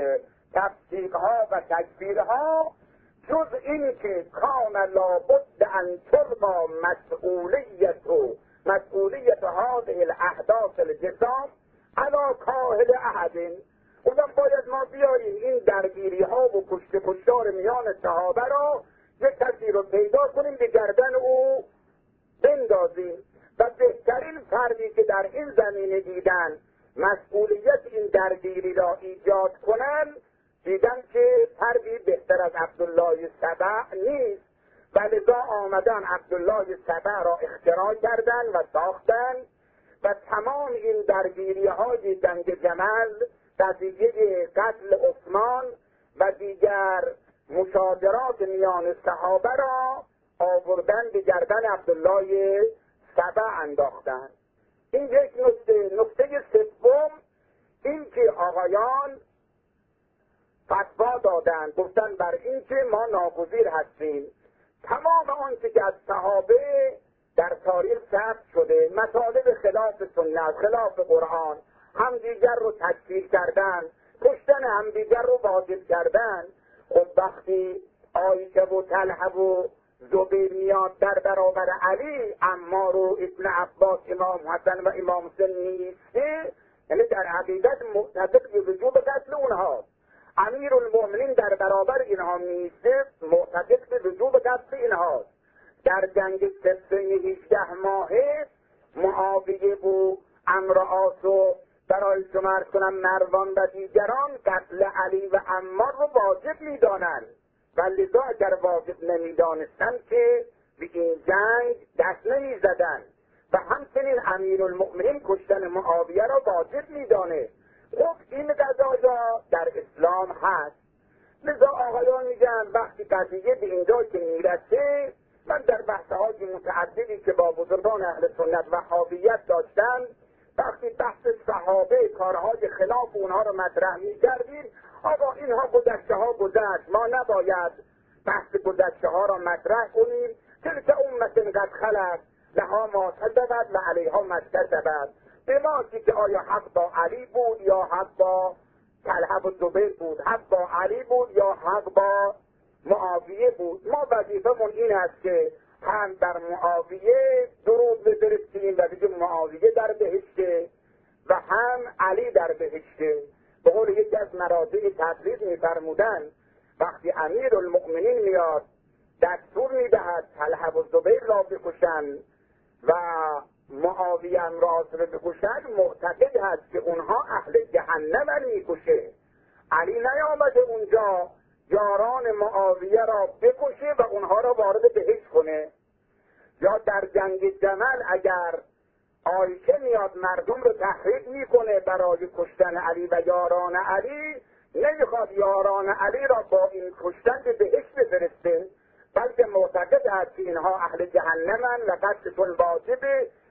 B: تفسیقها و تکفیرها جز این که کان لابد ان تربا مسئولیت و مسئولیت هذه الاحداث الجسام علی کاهل احد. اونم باید ما بیاییم این درگیری ها و کشت کشتار میان صحابه را یک کسی رو پیدا کنیم به گردن او بندازیم و بهترین فردی که در این زمینه دیدن مسئولیت این درگیری را ایجاد کنن دیدن که فردی بهتر از عبدالله سبع نیست و لذا آمدن عبدالله سبع را اختراع کردن و ساختن و تمام این درگیری های جنگ جمل، قضیه قتل عثمان و دیگر مشاجرات میان صحابه را آوردن به گردن عبدالله سبع انداختن. این یک نکته. نکته سوم این که آقایان فتوا دادن، گفتن بر این که ما ناگزیر هستیم تمام آنچه که از صحابه در تاریخ ثبت شده، مطالب خلاف سنت، خلاف قرآن، همدیگر رو تکفیر کردن، کشتن همدیگر رو واجب کردن. خب وقتی عایشه و طلحه و زبیر میاد در برابر علی، عمار و ابن عباس، امام حسن و امام حسین نیسته، یعنی در حقیقت معتقد به وجوب قتل اونها. امیر المؤمنین در برابر اینها نیسته، معتقد به وجوب قتل اینها. در جنگ سفین هجده ماهه معاویه و عمرو عاص و برای شما عرض کنم مروان و دیگران قتل علی و عمار رو واجب میدانند و لذا اگر واجب نمیدانستند که به این جنگ دست نمیزدند و همچنین امیر المؤمنین کشتن معاویه را واجب میدانه. خب این قضایا در اسلام هست. لذا آقایان میگن وقتی قضیه به اینجا که میرسه، من در بحث‌های متعددی که با بزرگان اهل سنت و وهابیت داشتن، وقتی بحث صحابه کارهای خلاف اونها رو مطرح می‌کردیم، آقا اینها گذشته ها گذشت، ما نباید بحث گذشته ها را مطرح کنیم. تلک امت قد خلت لها ما کسبت و علیها ما اکتسبت. به ما که آیا حق با علی بود یا حق با طلحه و زبیر بود، حق با علی بود یا حق با معاویه بود. ما وظیفمون این است که هم در معاویه درود بفرستیم و بگیم معاویه در بهشته و هم علی در بهشته. به قول یکی از مراجع تبریز می‌فرمودن وقتی امیر المؤمنین میاد دستور میدهد طلحه و زبیر را بکشن و معاویه هم را بکشن، معتقد هست که اونها اهل جهنم میکشه. علی نیامده اونجا یاران معاویه را بکشه و اونها را وارد بهشت کنه. یا در جنگ جمل اگر عایشه میاد مردم رو تحریک میکنه برای کشتن علی و یاران علی، نمیخواد یاران علی را با این کشتن به بهشت بفرسته، بلکه معتقد است که اینها اهل جهنمن و قتلشون واجبه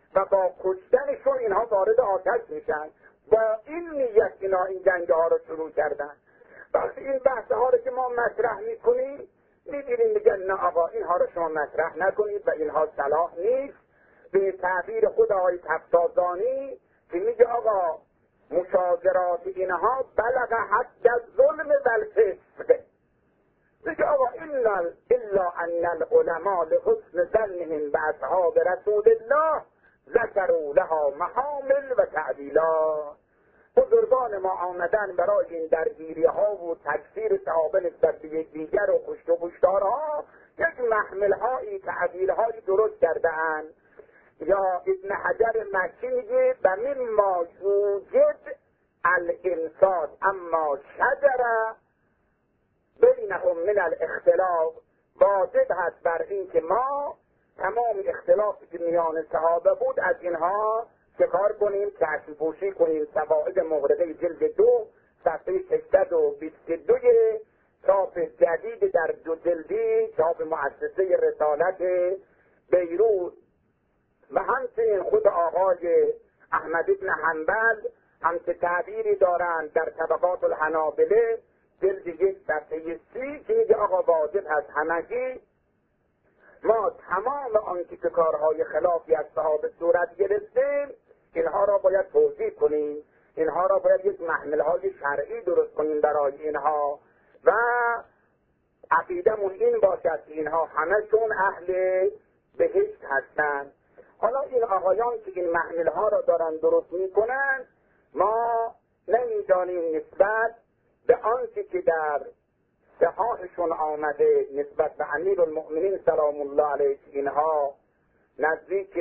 B: و با کشتنشون اینها وارد آتش میشن. با این نیت اینا این جنگ ها رو شروع کردن. وقتی این بحث ها رو که ما مطرح میکنیم میبینیم میگن نه آقا اینها رو شما مطرح نکنید و اینها صلاح نیست. به تعبیر خود آقای تفتازانی که میگه آقا مشاجرات اینها بلغ حد از ظلم و الفسق. میگه آقا الا الا ان العلماء لحسن ظنهم باصحاب رسول الله ذکروا لها محامل و تعدیلا. بزرگان ما آمدن برای این درگیری ها و تکفیر صحابه نسبت به یکدیگر و کشت و کشتارها یک محمل هایی تعدیل هایی درست کرده اند. یا ابن حجر مکی میگه و مما یوجد الانسان اما شجر بینهم من الاختلاف، واجب هست بر این که ما تمام اختلافی که میان صحابه بود از اینها شکار کنیم، کشف پوشی کنیم. فوائد مغرقه جلد دو صفحه ششصد و بیست و دو چاپ جدید در دو جلدی چاپ مؤسسه رسالت بیروت و همچنین خود آقای احمد بن حنبل هم که تعبیری دارند در طبقات الحنابله جلد یک صفحه سی که میگه آقا واجب هست همگی ما تمام آنچه که کارهای خلافی از صحابه صورت گرفتیم اینها را باید توضیح کنیم، اینها را باید یک محملهای شرعی درست کنیم برای اینها و عقیدمون این باشد که اینها همشون اهل بهشت هستند. حالا این آقایان که این محملها را دارن درست میکنن ما نمیدانیم نسبت به آنچه که در صحاحشون آمده نسبت به امیرالمؤمنین سلام الله علیه اینها نزدیک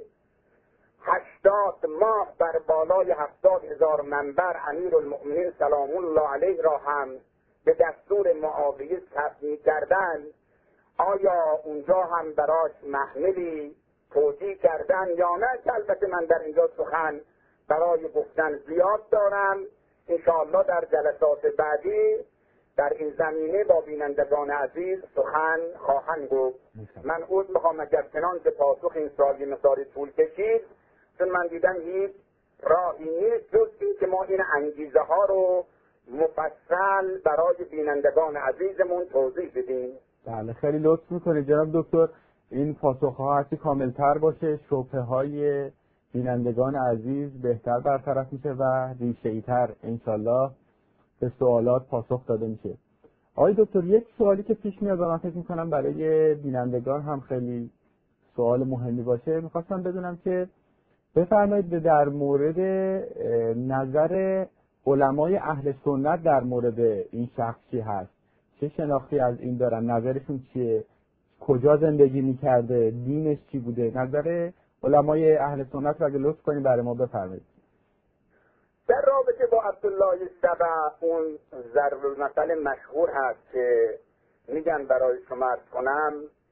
B: هشتاد ماه بر بالای هفتاد هزار منبر امیرالمؤمنین سلام الله علیه را هم به دستور معاویه ثبت می‌کردند. آیا اونجا هم براش محملی توجیه کردن یا نه؟ که البته من در اینجا سخن برای گفتن زیاد دارم. انشاءالله در جلسات بعدی در این زمینه با بینندگان عزیز سخن خواهند گفت. من عذر میخوام اگر چنانچه پاسخ این سوال یه مقداری طول کشید، چون من دیدم هیچ راهی نیست جز این که ما این انگیزه ها رو مفصل برای بینندگان عزیزمون توضیح بدیم.
A: بله خیلی لطف میکنید جناب دکتر. این پاسخ ها هرچی کاملتر باشه شبهه های بینندگان عزیز بهتر برطرف میشه و ریشه‌ای تر انشالله به سوالات پاسخ داده میشه. آقای دکتر یک سوالی که پیش میاد و من فکر میکنم برای بینندگان هم خیلی سوال مهمی باشه، میخواستم بدونم که بفرمایید در مورد نظر علمای اهل سنت در مورد این شخص چی هست؟ چه شناختی از این دارن؟ نظرشون چیه؟ کجا زندگی میکرده؟ دینش چی بوده؟ نظر علمای اهل سنت رو اگه لطف کنید برای ما بفرمایید.
B: در رابطه با عبدالله سبع اون ضرب المثل مشهور هست که میگن برای شما عرض کنم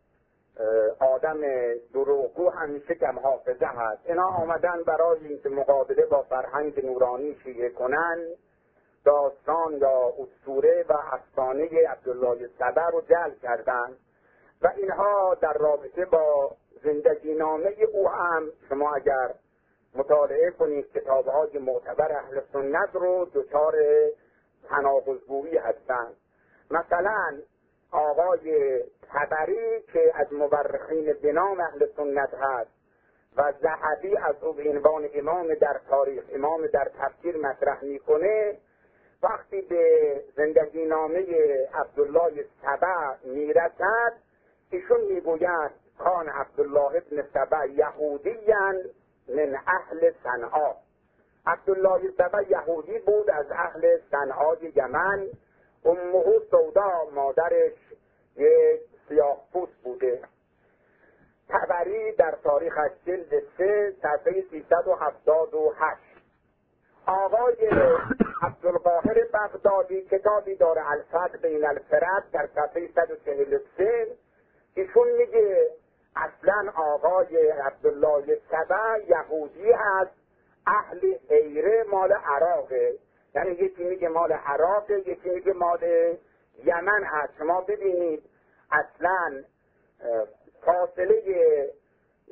B: آدم دروغگو همیشه کم حافظه هست. اینا آمدن برای اینکه مقابله با فرهنگ نورانی شیعه کنن داستان یا اسطوره و افسانه عبدالله سبع رو جلب کردن و اینها در رابطه با زندگی نامه او هم شما اگر مطالعه کنید کتاب‌های معتبر اهل سنت رو دچار تناقض‌گویی هستند. مثلا آقای طبری که از مورخین به نام اهل سنت هست و ذهبی از او به عنوان امام در تاریخ امام در تفسیر مطرح میکنه، وقتی به زندگی نامه عبدالله سبع میرسد ایشون میگوید کان عبدالله ابن سبع یهودیاً من اهل صنعا. عبدالله سبع یهودی بود از اهل صنعای یمن. امه سودا مادرش یک سیاه‌پوست بوده. طبری در تاریخ جلد سه صفحه سیصد و هفتاد و هشت. آقای عبدالقاهر بغدادی کتابی داره الفتح بین الفرد در صفحه صد و چهل و سه ایشون میگه اصلا آقای عبدالله سبع یهودی هست، اهل حیره مال عراقه. یعنی یکی میگه مال عراقه، یکی میگه مال یمن هست. شما ببینید اصلا فاصله میان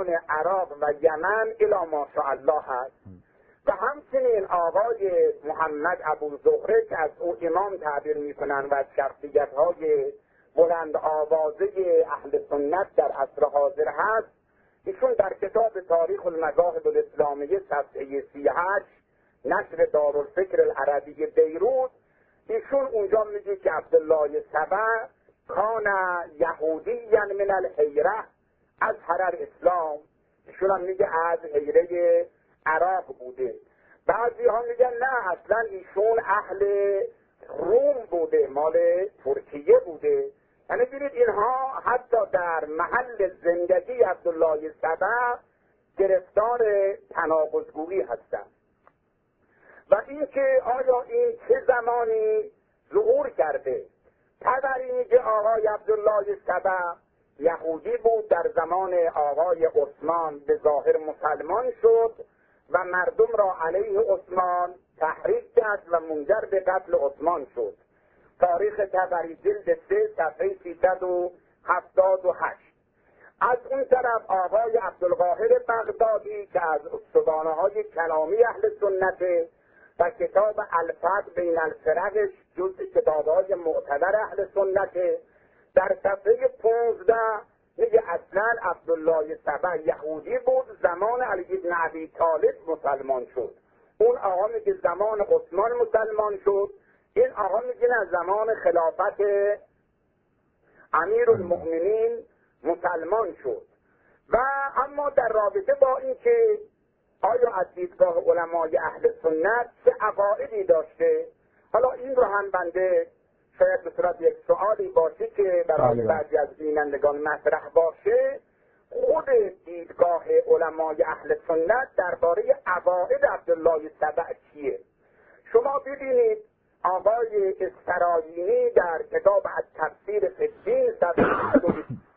B: میان عراق و یمن الی ماشاءالله هست. و همچنین آقای محمد ابو زهره که از او امام تعبیر میکنن و از شخصیت‌های بلند آوازه اهل سنت در عصر حاضر هست، ایشون در کتاب تاریخ المذاهب الاسلامیه صفحه سی و هشت نشر دارالفکر العربی بیروت، ایشون اونجا میگه که عبدالله سبع کان یهودیا من الحیره از حرر اسلام. ایشون هم میگه از حیره عراق بوده. بعضی ها میگن نه، اصلا ایشون اهل روم بوده، مال ترکیه بوده. یعنی ببینید اینها حتی در محل زندگی عبدالله سبع گرفتار تناقض‌گویی هستند. و اینکه آیا این چه زمانی ظهور کرده؟ طبری میگه آقای عبدالله سبع یهودی بود، در زمان آقای عثمان به ظاهر مسلمان شد و مردم را علیه عثمان تحریک کرد و منجر به قتل عثمان شد. تاریخ طبری جلد سه صفحه سیصد و هفتاد و هشت. از اون طرف آقای عبدالقاهر بغدادی که از استوانه های کلامی اهل سنته و کتاب الفتح بین الفرقش جزء کتاب‌های معتبر اهل سنته، در صفحه پانزده میگه اصلا عبدالله سبع یهودی بود، زمان علی بن ابی طالب مسلمان شد. اون آقا میگه زمان عثمان مسلمان شد، این آقا میگه نه زمان خلافت امیرالمؤمنین مسلمان شد. و اما در رابطه با این که آیا از دیدگاه علمای اهل سنت چه عقایدی داشته، حالا این رو هم بنده شاید به صورت یک سوالی باشه که برای بعضی از بینندگان مطرح باشه، خود دیدگاه علمای اهل سنت درباره عقاید عبدالله سبع چیه. شما ببینید آقای اسفراینی در کتاب التفسیر فی الدین صفحه دو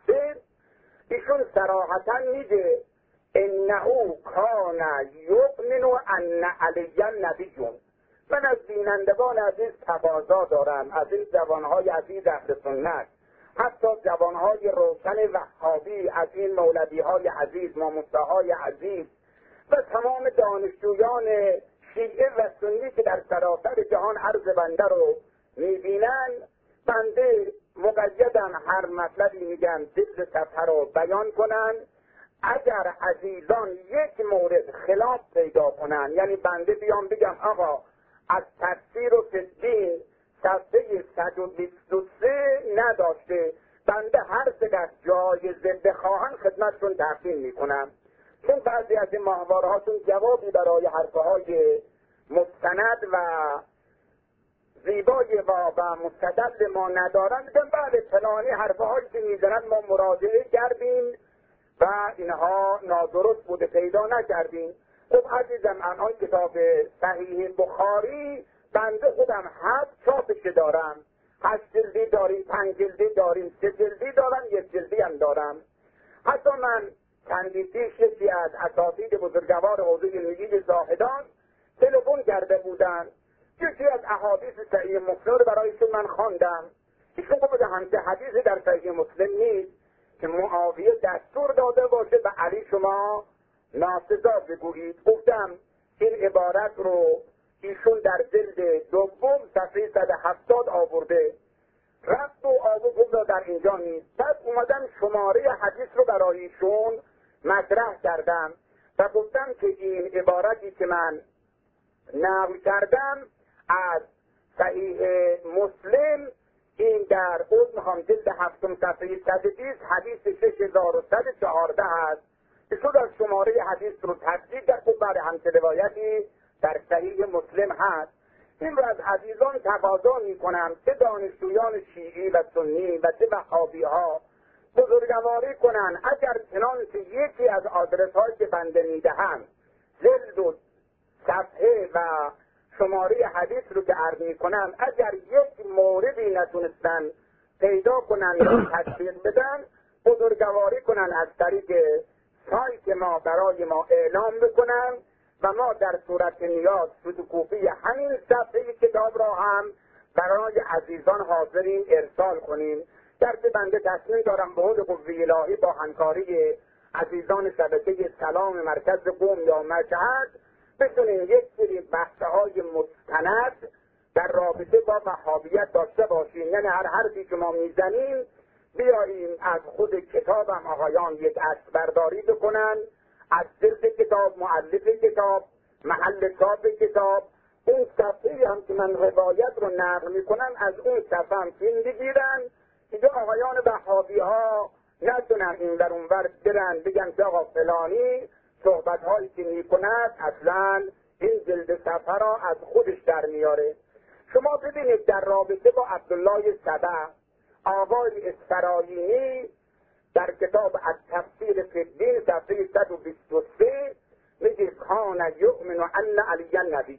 B: ایشون صراحتا میگه انه کان یؤمن ان علی نبی. من از بینندگان عزیز تقاضا دارم، از این جوانهای عزیز اهل سنت، حتی جوانهای روشن وهابی، از این مولویهای عزیز، ماموساهای عزیز و تمام دانشجویان شیعه و سنی که در سراسر جهان عرض بنده رو میبینن، بنده مقیدم هر مطلبی میگم جلد صفحه رو بیان کنن. اگر عزیزان یک مورد خلاف پیدا کنن، یعنی بنده بیام بگم آقا از تفسیر و الدین صفحه صد و بیست و سه نداشته، بنده هر چقدر جایزه بخواهن خدمتشون تقدیم میکنم، چون بعضی از این ماهواره هاتون جوابی برای حرفه های مستند و زیبای و و مستدل ما ندارن. میگن بعد فلانی حرفه هایی که میزنن ما مراجعه کردیم و اینها نادرست بوده پیدا نکردیم. خب عزیزم الان کتاب صحیح بخاری بنده خودم هفت چاپش دارم، هشت جلدی داریم، پنج جلدی داریم، سه جلدی دارم، یک جلدی هم دارم. حتی من چندی پیش یکی از اساتید بزرگوار حوزه علمی زاهدان تلفن کرده بودن، یکی از احادیث صحیح مسلم رو برایشون من خواندم. ایشون گفت همچه حدیثی در صحیح مسلم نیست که معاویه دستور داده باشه و علی شما ناسزا بگویید. گفتم این عبارت رو ایشون در جلد دوم صفحه صد و هفتاد آورده، رفت و آورد در اینجا نیست. بعد اومدم شماره حدیث رو برای ایشون مطرح کردم و گفتم که این عبارتی که من نقل کردم از صحیح مسلم، این در اون میخوام جلد هفتم صفحه صد و بیست حدیث شش هزار و صد و چهارده هست. ایشون از شماره حدیث رو تصدیق کرد. خب بعد همچه روایتی در صحیح مسلم هست. این رو از عزیزان تقاضا میکنم که دانشجویان شیعی و سنی و چه وهابی ها بزرگواری کنن، اگر چنانچه یکی از آدرس هایی که بنده میدهم جلد و صفحه و شماره حدیث رو که عرض میکنم، اگر یک موردی نتونستن پیدا کنن یا تشریح بدن، بزرگواری کنن از طریق سایت ما برای ما اعلام بکنن و ما در صورت نیاز فتوکپی همین صفحه کتاب را هم برای عزیزان حاضرین ارسال کنیم. در که بنده تصمیم دارم به حول قوه الهی با همکاری عزیزان شبکه سلام مرکز قم یا مشهد بتونیم یک سری بحث‌های مستند در رابطه با وهابیت داشته باشیم. یعنی هر حرفی که ما میزنیم بیاییم از خود کتاب هم آقایان یک عکس برداری بکنن، از جلد کتاب، مؤلف کتاب، محل چاپ کتاب، اون صفحه هم که من روایت رو نقل میکنم از اون صفحه هم فیلم بگیرن، دیگه آقایان وهابی ها نتونن این ور اون ور برن بگن که آقا فلانی صحبت هایی که میکند اصلا این جلد صفحه را از خودش در میاره. شما ببینید در رابطه با عبدالله سبع آقای اسفراینی در کتاب التفسیر فی الدین صفحه صد و بیست و سه میگه کان یؤمن ان علی نبی.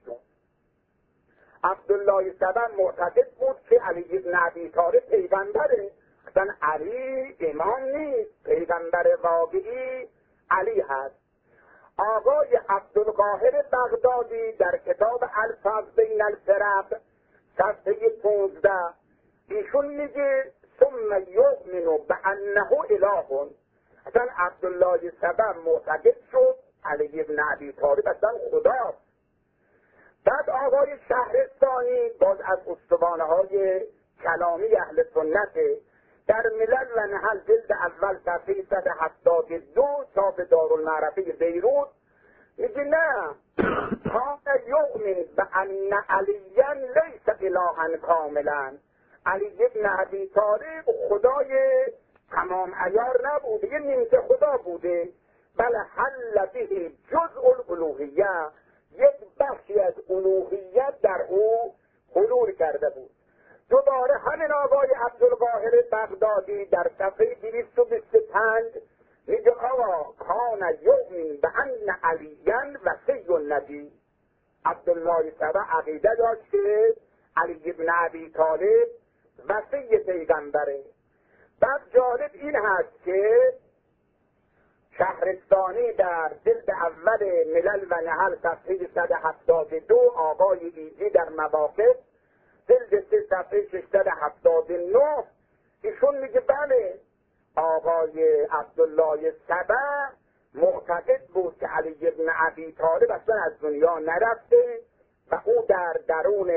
B: عبدالله سبع معتقد بود که علی ابن ابی طالب پیغمبره. اصلا علی امام نیست، پیغمبر واقعی علی هست. آقای عبدالقاهر بغدادی در کتاب الفاظ بین الفرق صفحه پانزده ایشون میگه ثم یؤمن بانه اله. اصلا عبدالله سبع معتقد شد علی ابن ابی طالب اصلا خداست. بعد آقای شهرستانی باز از استوانه های کلامی اهل سنته در ملل و نحل جلد اول صفحه صد و هفتاد و دو چاپ دارالمعرفه بیروت میگه نه کان یؤمن بان علیا لیس الها کاملا. علی ابن ابی طالب خدای تمام عیار نبوده، یه نیمچه خدا بوده، بله حل به جزء الالوهیه، یک بخشی از الوهیت در او حلول کرده بود. دوباره همین آقای عبدالقاهر بغدادی در صفحه دویست و بیست و پنج میگه آقا کان یؤمن بان علیا وصی النبی. عبدالله سبع عقیده داشت که علی ابن ابی طالب وصی پیغمبره. بعد جالب این هست که شهرستانی در جلد اول ملل و نحل صفحه صد و هفتاد و دو آقای ایجی در مواقف جلد سه صفحه ششصد و هفتاد و نه ایشون میگه بله آقای عبدالله سبع معتقد بود که علی ابن ابی طالب اصلا از دنیا نرفته و او در درون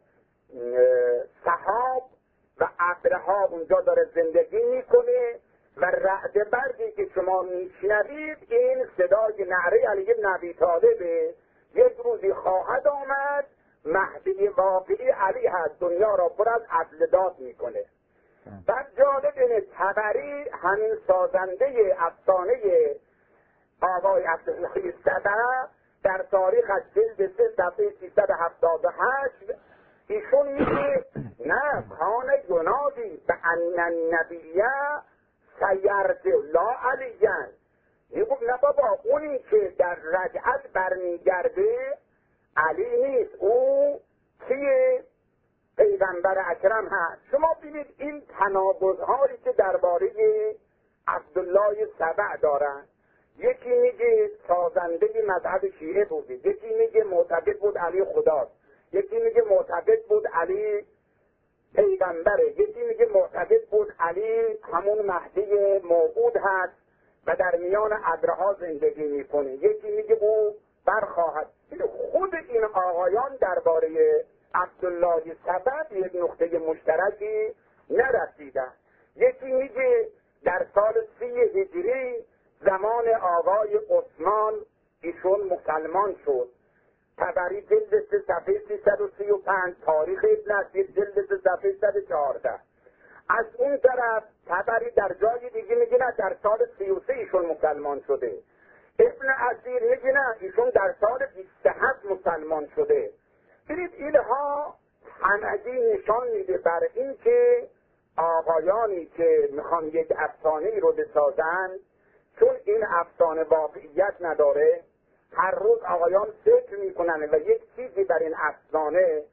B: سحاب و ابرها اونجا داره زندگی میکنه و رعد برگی که شما میشنوید این صدای نعره علی ابن ابی طالبه. یک روزی خواهد آمد مهدی واقعی علی هست، دنیا را پر از عدل داد میکنه. بعد جالب اینه طبری همین سازنده افسانه آقای عبدالله سبع در تاریخ از جلد سه صفحه سیصد و هفتاد و هشت ایشون میگه نه کان ینادی بان النبی سیرجع لا علیان. میگه نه بابا اونی که در رجعت برمیگرده علی نیست، او کیه؟ پیغمبر اکرم هست. شما ببینید این تناقض‌هایی که درباره عبدالله سبع دارن. یکی میگه سازنده مذهب شیعه بوده، یکی میگه معتقد بود علی خداست، یکی میگه معتقد بود علی پیغمبره، یکی میگه معتقد بود علی همون مهدی موعود هست و در میان ابرها زندگی میکنه، یکی میگه او برخواهد. خود این آقایان درباره عبدالله سبع یک نقطه مشترکی نرسیدن. یکی میگه در سال سی هجری زمان آقای عثمان ایشون مسلمان شد. طبری جلد سه صفحه سیصد و سی و پنج، تاریخ ابن اسیر جلد سه صفحه صد و چهارده. از اون طرف طبری در جای دیگه میگه نه در سال سی و سه ایشون مسلمان شده. ابن اسیر میگه نه ایشون در سال بیست و هفت مسلمان شده. ببینید اینها همگی نشان میده بر این که آقایانی که میخوان یک افسانه ای رو بسازن، چون این افسانه واقعیت نداره، هر روز آقایان فکر میکنن و یک چیزی بر این افسانه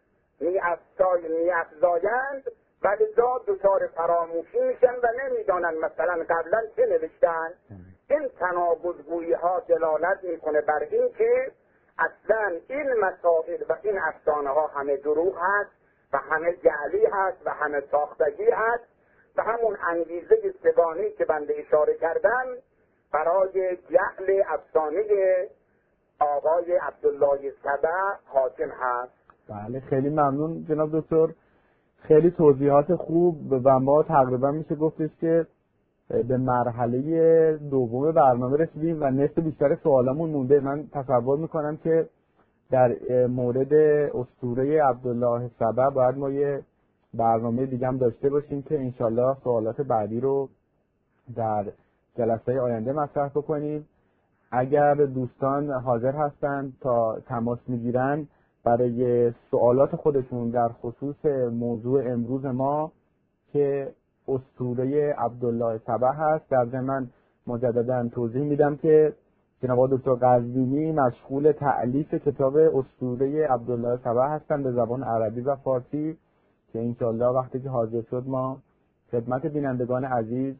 B: میافزایند و لذا دچار فراموشی میشن و نمیدانن مثلا قبلا چه نوشتن. این تناقض‌گویی ها دلالت میکنه بر این که اصلا این مسائل و این افسانه ها همه دروغ هست و همه جعلی هست و همه ساختگی هست و همون انگیزه سگانی که بنده اشاره کردم برای جعل افسانه آقای عبدالله سبع حاکم هست.
A: بله خیلی ممنون جناب دکتر، خیلی توضیحات خوب و ما تقریبا میشه گفتش که به مرحله دوم برنامه رسیدیم و نصف بیشتر سوالامون مونده. من تصور میکنم که در مورد اسطوره عبدالله سبع باید ما یه برنامه دیگه هم داشته باشیم که انشالله سوالات بعدی رو در جلسه آینده مطرح بکنیم. اگر دوستان حاضر هستند تا تماس میگیرن برای سوالات خودشون در خصوص موضوع امروز ما که اسطوره عبدالله سبع هست، در ضمن مجددا توضیح میدم که جناب دکتر قزوینی مشغول تألیف کتاب اسطوره عبدالله سبع هستند به زبان عربی و فارسی که انشالله وقتی که حاضر شد ما خدمت بینندگان عزیز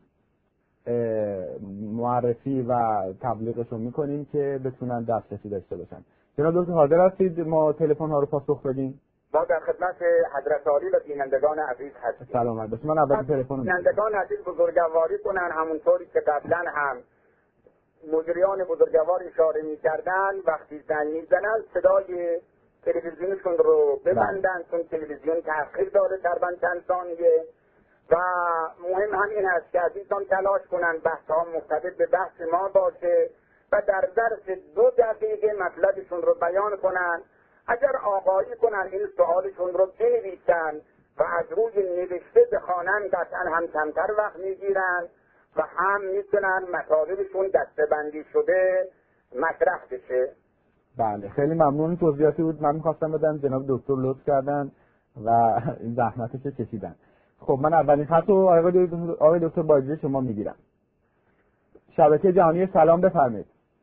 A: معرفی و تبلیغشون میکنیم که بتونن دسترسی داشته باشن. جناب دکتر حاضر هستید ما تلفن ها رو پاسخ بدیم؟
B: ما در خدمت حضرت عالی و بینندگان عزیز هستیم.
A: سلامت باشید. من اول تلفن رو
B: بینندگان عزیز بزرگواری کنن، همونطوری که قبلا هم مجریان بزرگوار اشاره میکردن وقتی زنگ میزنن صدای تلویزیونشون رو ببندن، چون تلویزیون تأخیر داره تقریبا چند ثانیه و مهم هم این است که عزیزان تلاش کنن بحث ها مرتبط به بحث ما باشه و در ظرف دو دقیقه مطلبشون رو بیان کنن. اگر آقایی کنن این سوالشون رو بنویسن و از روی نوشته بخوانن قطعا هم کمتر وقت میگیرن و هم میتونن مطالبشون دسته‌بندی شده مطرح بشه.
A: بله خیلی ممنون. توضیحاتی بود من میخواستم بدم، جناب دکتر لطف کردن و این زحمتش رو کشیدن. خب من اولین خط رو آقای دکتر با اجازه شما میگیرم. شبکه جهانی سلام بفرمایید.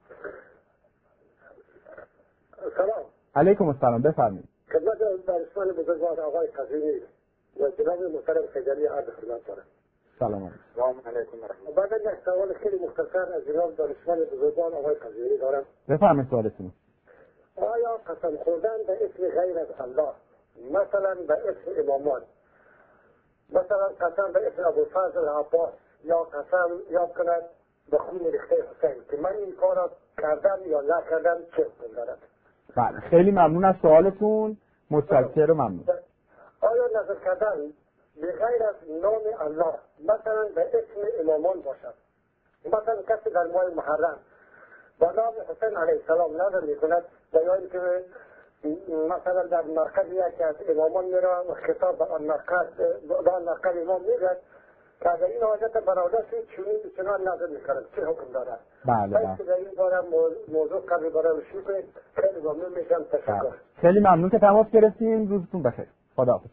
C: سلام.
A: علیکم السلام بفرمایید.
C: خدمت دانشمند بزرگوار آقای قزوینی و جناب محترم خجلی عرض خدمت دارم.
A: سلام
B: سلام علیکم و رحمت الله.
C: بعد یک سوال خیلی مختصر از جناب دانشمند بزرگوار آقای قزوینی دارم.
A: بفرمایید سوالتون.
C: آیا قسم خوردن به اسم غیر از الله، مثلا به اسم امامان، مثلا قسم به اسم ابوالفضل عباس یا قسم یا کند به خون ریخته حسین، که من این کار را کردم یا نکردم چه حکم دارد؟
A: بله خیلی ممنون از سوالتون، متشکرم و ممنون.
C: آیا نظر کردن به غیر از نام الله مثلا به اسم امامان باشد، مثلا کسی در ماه محرم با نام حسین علیه السلام نظر می کند و یا اینکه مثلا در مرکز یکی از امامان میره و خطاب به آن مرکز به آن مرکز امام میگه که اگر این حاجت برادرشی چنین چنان نظر می کند چه حکم دارد؟
A: بله بله.
C: در این باره موضوع قبل باره روشی کنید. خیلی ممنون میشم. تشکر.
A: خیلی ممنون که تماس گرفتیم. روزتون بخیر. خداحافظ.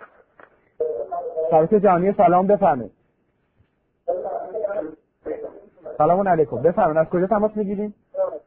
A: شبکه جهانی سلام بفرمایید. سلام علیکم. بفرمایید از کجا تماس میگیرین؟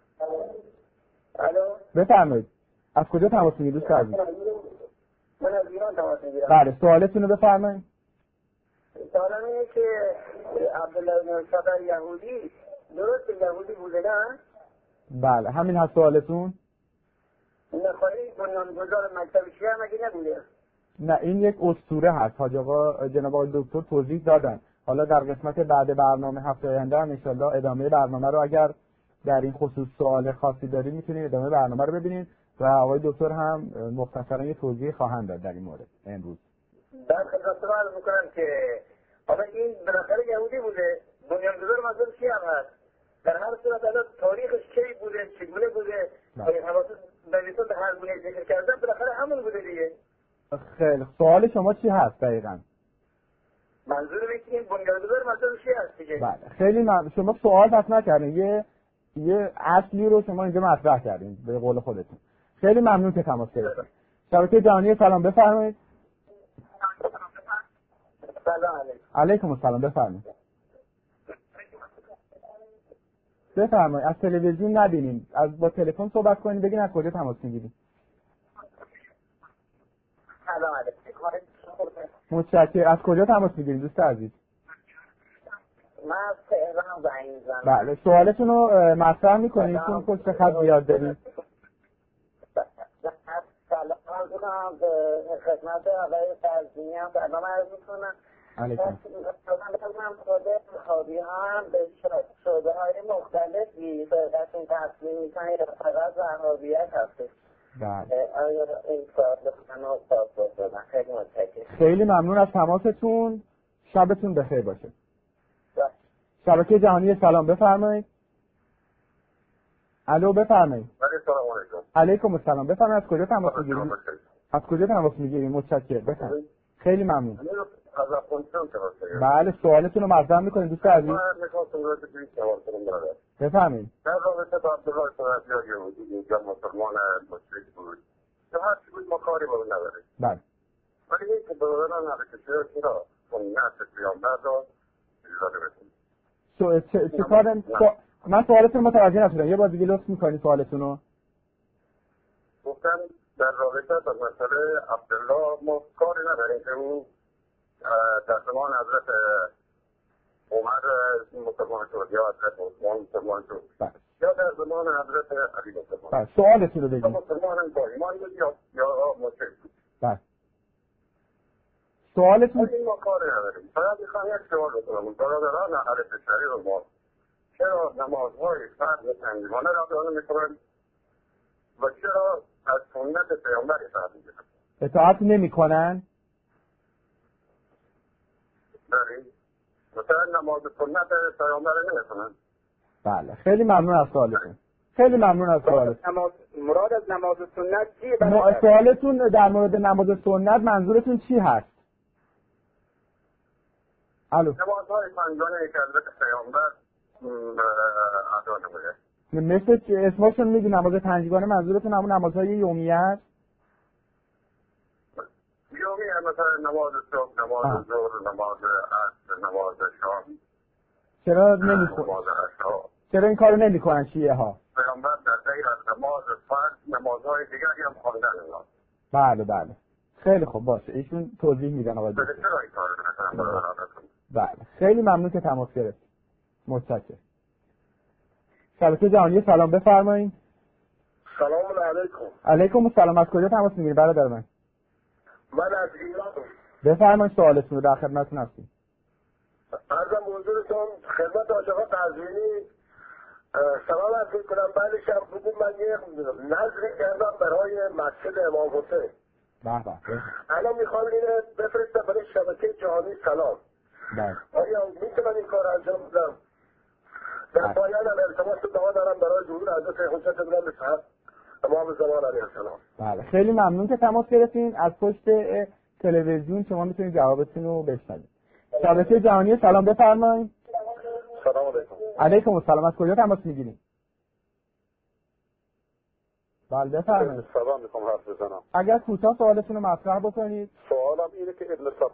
C: الو.
A: بفرمایید از کجا تماس میگیرید دوست عزیز؟
C: من از ایران تماس میگیرم.
A: بله سوالتون رو بفرمایید.
C: سوالم اینه که عبدالله بن سبع یهودی درست یهودی بوده نه؟
A: بله همین هست سوالتون؟
C: نخواهی بنیانگذار مکتب شیعه مگه نبوده؟
A: نه این یک اسطوره هست. حاج آقا جناب آقای دکتر توضیح دادن. حالا در قسمت بعد برنامه هفته آینده هم انشالله ادامه برنامه رو اگر در این خصوص سوال خاصی دارید میتونید ادامه برنامه رو ببینید و آقای دکتر هم مختصرا یه توضیح خواهند داد در این مورد امروز.
C: در خدمت شما عرض میکنم که حالا این بالاخره یهودی بوده، بنیانگذار مذهب شیعه هم هست. در هر صورت الان تاریخش کی بوده، چگونه بوده، این حواسط نویسان به هر گونه ذکر کردن بالاخره همون بوده دیگه.
A: خیلی سوال شما چی هست دقیقاً؟
C: منظور اینه که این بنیانگذار مذهب شیعه هست دیگه.
A: بله خیلی ممنون. شما سوال پس نکردین، یه یه اصلی رو شما اینجا مطرح کردین به قول خودتون. خیلی ممنون که تماس گرفتید. شبکه جهانی سلام بفرمایید.
C: سلام علیکم.
A: علیکم السلام بفرمایید. بفرمایید از تلویزیون نبینیم، از با تلفن صحبت کنید، بگین از کجا تماس میگیرید.
C: سلام علیکم.
A: متشکرم. از کجا تماس میگیرید دوست عزیز؟
C: من از تهران زنگ میزنم.
A: بله سوالتون رو مطرح میکنید چون پشت خط زیاد دارید.
C: سلام عرض میکنم به خدمت آقای قزوینی هم سلام عرض میکنم.
A: علیکم.
C: من خود خوابی ها هم به شعبه های
D: قطعی فرقتون تصمیم میکنه یا فقط وهابیت هستش؟
A: بله.
D: آیا این سوال بخونم پاسخ بدم؟ خیلی متشکرم.
A: خیلی ممنون از تماستون. شبتون بخیر باشه.
D: بله.
A: شبکه جهانی سلام بفرمایید. الو بفرمایید.
E: بله سلام علیکم.
A: علیکم السلام. بفرمایید از کجا تماس میگیرید؟ از کجا تماس میگیرید؟ متشکرم. بفرمایید. خیلی ممنون.
E: از افغانستان تماس میگیرم.
A: بله سوالتون رو مطرح میکنید دوست عزیز.
E: من میخواستم راجع به این سوال کنم.
A: بفرمایید.
E: در رابطه با عبدالله سنتی یهودی اینجا مسلمان مشرک بود. که هر چی بود ما کاری با اون نداریم.
A: بله.
E: ولی این که برادران حرکتی‌ها چرا سنت پیامبر را اجازه بدیم؟
A: سو چه چه کارن من سوالتون متوجه نشدم. یه بار دیگه لطف میکنید سوالتون رو.
E: گفتم در رابطه با مسئله عبدالله ما کاری نداریم که او در زمان حضرت عمر مسلمان شد یا حضرت عثمان مسلمان شد یا در زمان حضرت علی مسلمان.
A: بله سوالتون رو بگید.
E: مسلمان هم با ایمان یا یا مشرک.
A: بله. سوالتون
E: این ما کاری نداریم. فقط میخوام یک سوال بکنم. برادران اهل بشری رو ما چرا نمازهای فرض تنظیمانه را دارن میکنن و چرا از سنت پیامبر اطاعت میکنن؟
A: اطاعت نمیکنن؟
E: بله. مثلا نماز سنت پیامبر نمیکنن.
A: بله خیلی ممنون از سوالتون. خیلی ممنون از سوالتون.
B: نماز مراد از نماز سنت چیه؟
A: سوالتون در مورد نماز سنت منظورتون چی هست؟ الو.
E: نمازهای پنجگانه که حضرت پیامبر ادا نموده.
A: مثل اسمشون میگی نماز پنجگانه منظورتون همون نمازهای یومیه است؟
E: یومیه مثلا نماز صبح، نماز ظهر، نماز عصر، نماز شام.
A: چرا نمیخونن؟ چرا این کارو نمیکنن شیعه ها؟
E: پیامبر در غیر از نماز فرض نمازهای دیگری هم خواندن الله.
A: بله بله. خیلی خوب باشه. ایشون توضیح میدن آقای دکتر.
E: چرا این کارو نمیکنن؟
A: بله. خیلی ممنون که تماس گرفتید. متشکرم. شبکه جهانی سلام بفرمایید.
E: سلام علیکم.
A: علیکم السلام. از کجا تماس میگیرید برادر من؟
E: من از ایران.
A: بفرمایید سوالتون رو در خدمتتون هستیم.
E: عرضم حضورتون خدمت آقا قزوینی سلام عرض می‌کنم. بعد شب بگو من یه نظری کردم برای مسجد امام حسین.
A: به به.
E: الان میخوام اینو بفرستم برای شبکه جهانی سلام.
A: بله.
E: آیا میتونم این کار انجام بدم؟ در پایان هم التماس دعا دارم برای ظهور حضرت حجت ابن صاحب امام زمان علیه السلام.
A: بله خیلی ممنون که تماس گرفتین. از پشت تلویزیون شما میتونید جوابتون رو بشنوید. شبکه جهانی سلام بفرمایید.
E: سلام علیکم.
A: علیکم السلام. از کجا تماس میگیرید؟ بله بفرمایید.
E: سلام میخوام حرف بزنم.
A: اگر کوتاه سوالتون رو مطرح بکنید.
E: سوالم اینه که ابن صاحب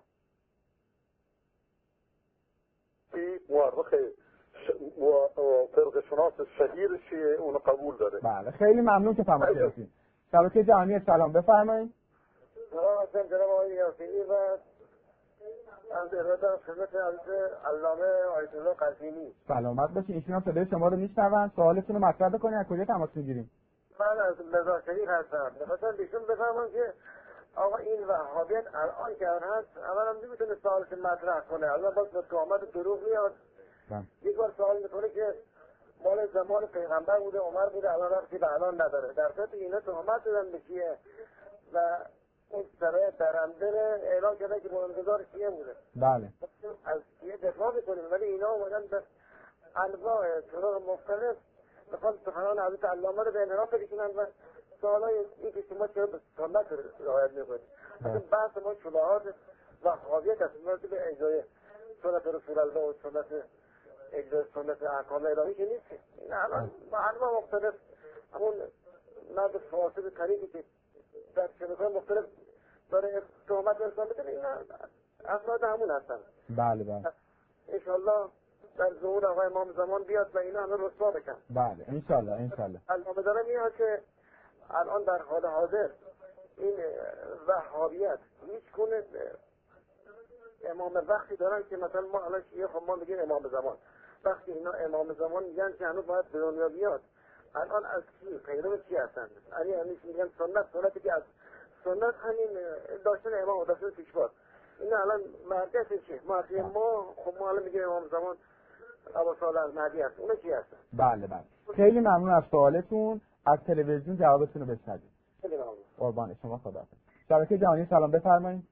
E: مورخ و فرق شناس شهیر شیعه اونو قبول داره.
A: بله خیلی ممنون که تماس گرفتین. شبکه جهانی سلام بفرمایید.
C: سلام علیکم جناب آقای یاسینی و از ارادت خدمت حضرت علامه آیت الله قزوینی.
A: سلامت باشین. ایشون هم صدای شما رو میشنون. سوالتون رو مطرح بکنید. از کجا تماس میگیرید؟
C: من از رضا شریف هستم. می‌خواستم بهشون بفهمم که آقا این وهابیت الان که هست اولا نمیتونه سوالش مطرح کنه. الان باز به تهمت دروغ میاد. یک بار سوال میکنه که مال زمان پیغمبر بوده، عمر بوده، الان رفتی به الان نداره. در صورت اینا تهمت دادن به شیعه و این سرای درندل اعلام کرده که بنیانگذار شیعه بوده.
A: بله.
C: از شیعه دفاع میکنیم ولی اینا اومدن به انواع طرق مختلف میخوان سخنان حضرت علامه رو به انحراف بکشونن و سوالای این که شما چرا به سنت رعایت میکنید. اصلا بحث ما شبهات وهابیت است. مربوط به اجرای سنت رسول الله و سنت اجرای سنت احکام الهی که نیست. این الان با انواع مختلف همون مرد فاسد طریقی که در شبکه‌های مختلف داره تهمت ارسال میکنه اینا افراد همون هستن.
A: بله بله.
C: انشالله در ظهور آقای امام زمان بیاد و اینا همه رسوا بکن.
A: بله انشالله انشالله.
C: علامه داره میاد که الان در حال حاضر این وهابیت هیچ گونه امام وقتی دارن که مثلا ما الان شیعه خب ما میگیم امام زمان، وقتی اینا امام زمان میگن که هنوز باید به دنیا بیاد، الان از کی پیرو چی هستن؟ یعنی همیشه میگن سنت سنتی که از سنت همین داشتن امام و داشتن پیشوا. اینا الان مرکز چیه؟ ما ما خب ما الان میگیم امام زمان ابو صالح المهدی هست. اون چی هست؟
A: بله بله. خیلی ممنون از سوالتون. از تلویزیون جوابتون رو بشنوید.
C: خیلی ممنون.
A: قربان شما، خدا حافظ. شبکه جهانی سلام بفرمایید.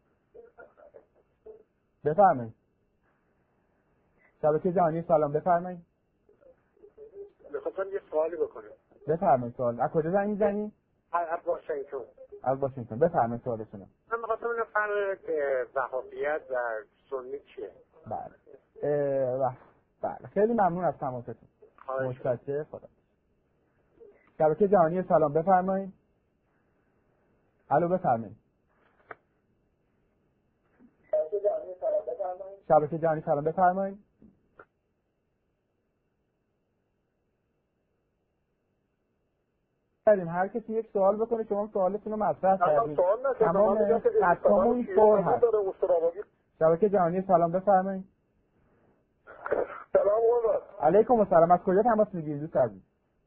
A: بفرمایید. شبکه جهانی سلام بفرمایید.
C: می‌خواستم یه سوالی بکنم.
A: بفرمایید سوال. از کجا زنگ می‌زنید؟
C: از واشنگتن.
A: از واشنگتن. بفرمایید سوالتون.
C: من می‌خواستم ببینم فرق وهابیت و سنی چیه؟
A: بله. اه بله. خیلی ممنون از تماستون. متشکرم. خدا. شبکه جهانی سلام بفرمایید. الو بفرمایید. شبکه جهانی سلام بفرمایید. هر کسی یک سوال بکنه، شما سوالتون رو مطرح کردید. تمام خطامون پر هست. شبکه جهانی سلام بفرمایید.
C: سلام قربان.
A: علیکم السلام. از کجا تماس میگیرید دوست عزیز؟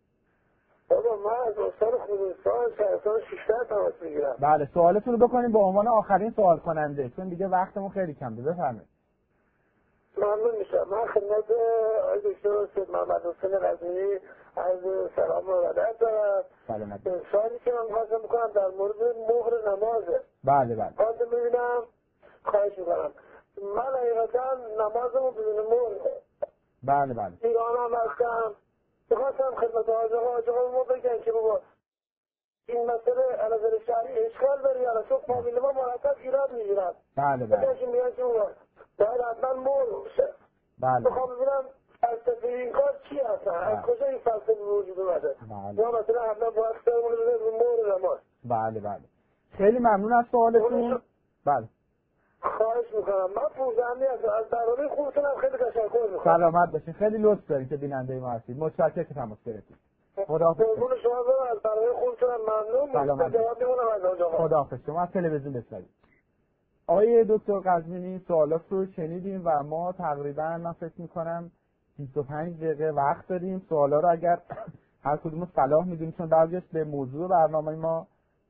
C: بابا من از استان خوزستان شهرستان شیشتر تماس میگیرم.
A: بله سوالتون رو بکنید به عنوان آخرین سوال کننده، چون دیگه وقتمون خیلی کمه. بفرمایید.
C: ممنون میشم. من خدمت آقای دکتر سید محمد حسین قزوینی از سلام و ارادت دارم.
A: سلامت.
C: سوالی که من خواستم بکنم در مورد مهر نمازه.
A: بله بله.
C: خواستم ببینم، خواهش میکنم. من حقیقتا نمازمو بدون مهر.
A: بله بله.
C: ایران هم هستم. میخواستم خدمت آقای آقا ما بگن که بابا این مسئله علازر شهری اشکال داره یا نه، چون فامیل ما مرتب ایراد میگیرن.
A: بله بله.
C: بگن که میگن که بابا باید حتما مهر بشه.
A: بله.
C: میخوام ببینم فلسفه این کار چی هستن؟ از کجا این فلسفه وجود اومده؟
A: بله.
C: یا مثلا حتما باید سرمون بزنیم رو مهر نماز.
A: بله بله. خیلی ممنون از سوالتون. بله.
C: خواهش میکنم. من پوزنده هستم. از برنامه خوبتون هم خیلی تشکر میکنم.
A: سلامت باشین. خیلی لطف دارین که بیننده ما هستید. متشکرم که تماس گرفتید. خداحافظ.
C: قربون شما برم. از برنامه خوبتون هم ممنون.
A: سلامت.
C: جواب میمونم از آنجا.
A: خداحافظ. شما از تلویزیون بشنوید. آقای دکتر قزوینی سوالات رو شنیدیم و ما تقریبا من فکر میکنم بیست و پنج دقیقه وقت داریم. سوالا رو اگر هر کدوم صلاح میدونیم، چون بعضیش به موضوع برنامه ما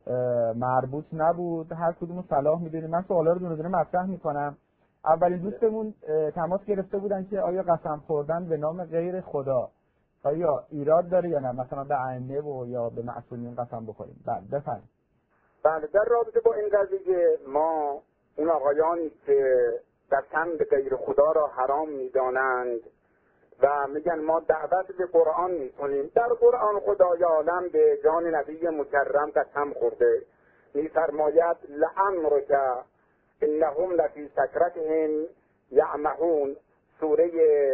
A: مربوط نبود، هر کدوم صلاح میدونیم. من سوالا رو دونه دونه مطرح میکنم. اولین دوستمون تماس گرفته بودن که آیا قسم خوردن به نام غیر خدا آیا ایراد داره یا نه، مثلا به ائمه و یا به معصومین قسم بخوریم. بله بفرمایید.
B: بله، در رابطه با این قضیه ما اون آقایانی که قسم به غیر خدا را حرام میدانند و میگن ما دعوت به قرآن میکنیم، در قرآن خدای عالم به جان نبی مکرم قسم خورده، میفرماید لعمرک انهم لفی سکرتهم یعمهون. سوره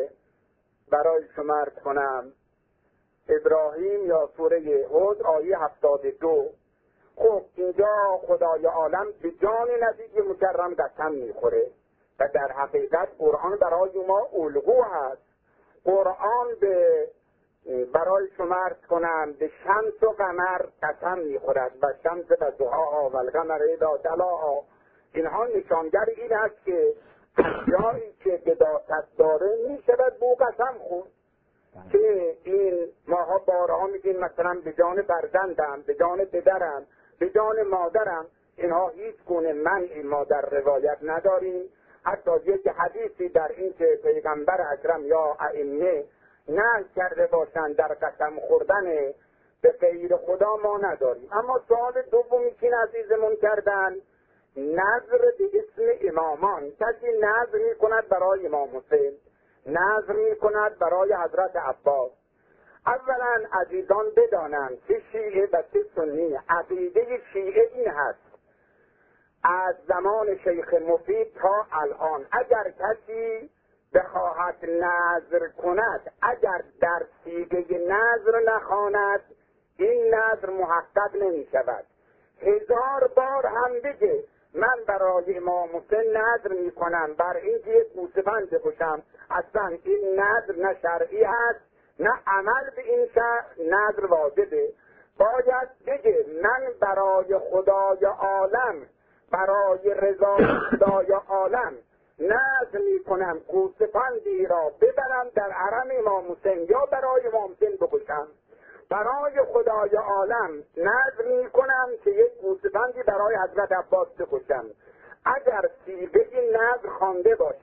B: برای شما عرض کنم ابراهیم یا سوره هود آیه هفتاد و دو. خب اینجا خدای عالم به جان نبی مکرم قسم میخوره و در حقیقت قرآن برای ما الگو هست. قرآن به برای شما عرض کنم به شمس و قمر قسم میخورد و شمس و ضحاها و القمر اذا تلاها. اینها نشانگر این است که اشیایی که قداست داره میشود بو قسم خورد که این ماها بارها میگیم مثلا به جان فرزندم، به جان پدرم، به جان مادرم. اینها هیچ گونه منعی ما در روایت نداریم. حتی یک حدیثی در این که پیغمبر اکرم یا ائمه نهی کرده باشند در قسم خوردن به غیر خدا ما نداریم. اما سوال دومی که عزیزمون کردن، نظر به اسم امامان. کسی نظر می کند برای امام حسین، نظر می کند برای حضرت عباس. اولا عزیزان بدانند که شیعه و که سنی عقیده شیعه این هست از زمان شیخ مفید تا الان اگر کسی بخواهد نظر کند، اگر در صیغه نظر نخواند، این نظر محقق نمی شود. هزار بار هم بگه من برای امام حسین نظر می کنم بر اینکه یک گوسفند بکشم، اصلا این نظر نه شرعی است نه عمل به این نظر واجبه. باید بگه من برای خدای عالم، برای رضا خدای عالم نظر می کنم گوسفندی را ببرم در حرم امام حسین یا برای امام حسین بکشم. برای خدای عالم نظر می کنم که یک گوسفندی برای حضرت عباس بکشم. اگر صیغه این نظر خوانده باشه،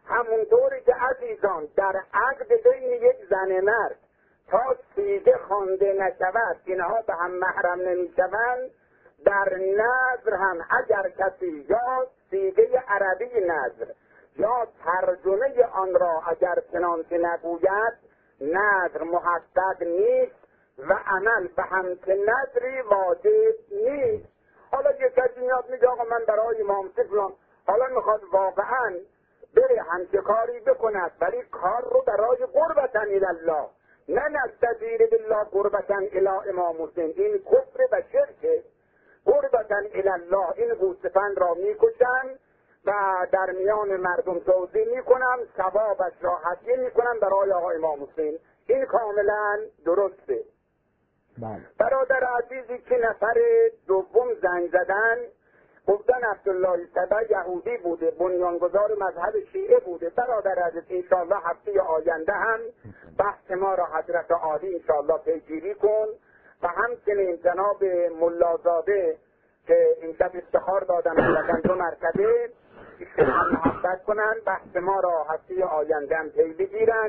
B: همونطوری که عزیزان در عقد بین یک زن مرد تا سیگه خوانده نشود اینها به هم محرم نمیشوند، در نظر هم اگر کسی یا سیگه عربی نظر یا ترجمه آن را اگر چنانچه نگوید نظر محقق نیست و عمل به همچه نظری واجب نیست. حالا یک کسی میاد میگه آقا من برای امام فلان، حالا میخواد واقعا بره همچه کاری بکند ولی کار رو برای قربتن الله، نه نستجیر بالله قربتن الی امام حسین، این کفر و شرکه. قربتن الی الله، این گوسفند را میکشن و در میان مردم توزیع میکنم، ثوابش را هدیه میکنم برای آقا امام حسین، این کاملا درسته.
A: بله.
B: برادر عزیزی که نفر دوم زنگ زدن گفتن عبدالله سبا یهودی بوده، بنیانگذار مذهب شیعه بوده. برادر عزیز انشاءالله هفته آینده هم بحث ما را حضرت عالی انشاءالله پیگیری کن و همچنین جناب ملازاده که این شب استخار دادن بودن دو مرتبه هم محبت کنن، بحث ما را هفته آینده هم پی بگیرن.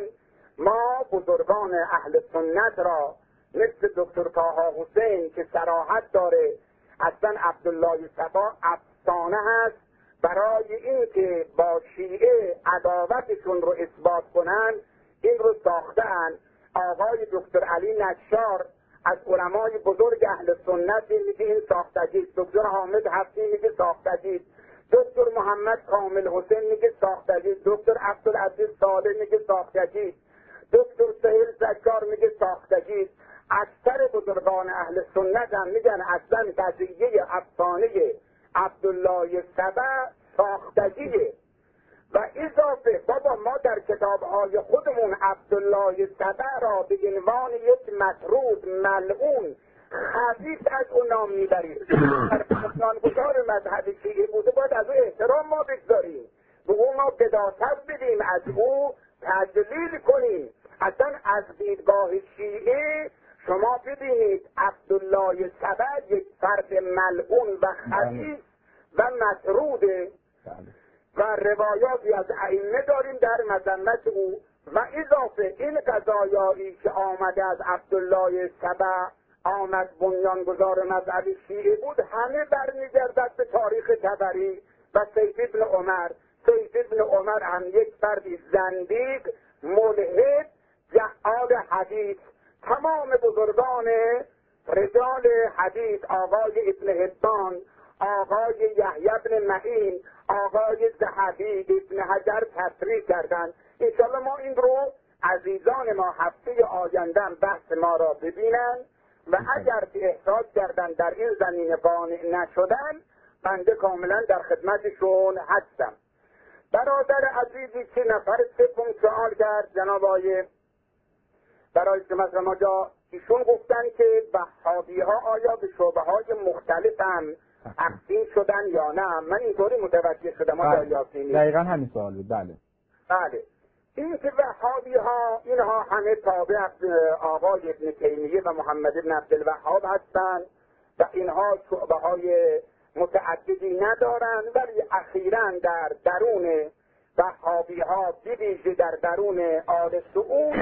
B: ما بزرگان اهل سنت را مثل دکتر طه حسین که صراحت داره اصلا عبدالله سبا افسانه هست، برای اینکه با شیعه عداوتشون رو اثبات کنن این رو ساختن. آقای دکتر علی نشار از علمای بزرگ اهل سنت میگه این ساختگی، دکتر حامد حفظی میگه ساختگی، دکتر محمد کامل حسین میگه ساختگی، دکتر عبدالعزیز صالح میگه ساختگی، دکتر سهیل زکار میگه ساختگی. اکثر بزرگان اهل سنت هم میگن اصلا قضیه افسانه عبدالله سبا ساختگیه و اضافه بابا ما در کتابهای خودمون عبدالله سبا را به عنوان یک مطرود ملعون خبیث از اون نام میبریم. در بنیانگذار مذهب شیعه بوده، باید از او احترام ما بگذاریم، به او ما بداست بدیم، از او تجلیل کنیم. اصلا از دیدگاه شیعه شما ببینید عبدالله سبا یک فرد ملعون و خبیث و مطروده و روایاتی از ائمه داریم در مذمت او. و اضافه این قضایایی که آمده از عبدالله سبا آمد بنیانگذار مذهب شیعه بود، همه برمیگردد به تاریخ طبری و سیف ابن عمر. سیف ابن عمر هم یک فردی زندیق ملحد جهاد حدیث. تمام بزرگان رجال حدیث، آقای ابن حبان، آقای یحیی بن معین، آقای ذهبی، ابن حجر تصریح کردند. انشاءالله ما این رو عزیزان ما هفته آینده بحث ما را ببینن و اگر که احساس کردن در این زمینه قانع نشدن، بنده کاملا در خدمتشون هستم. برادر عزیزی که نفر سوم سوال کرد جناب آقای برای شما ما جا ایشون گفتن که وهابی ها آیا به شعبه های مختلف هم تقسیم شدن یا نه؟ من اینطوری متوجه شدم آقای یاسینی.
A: دقیقا همین سوال بود. بله
B: بله. این که وهابی ها اینها همه تابع آقای ابن تیمیه و محمد ابن عبدالوهاب هستند و اینها شعبه های متعددی ندارند، ولی اخیراً در درون وهابی ها بویژه در درون آل سعود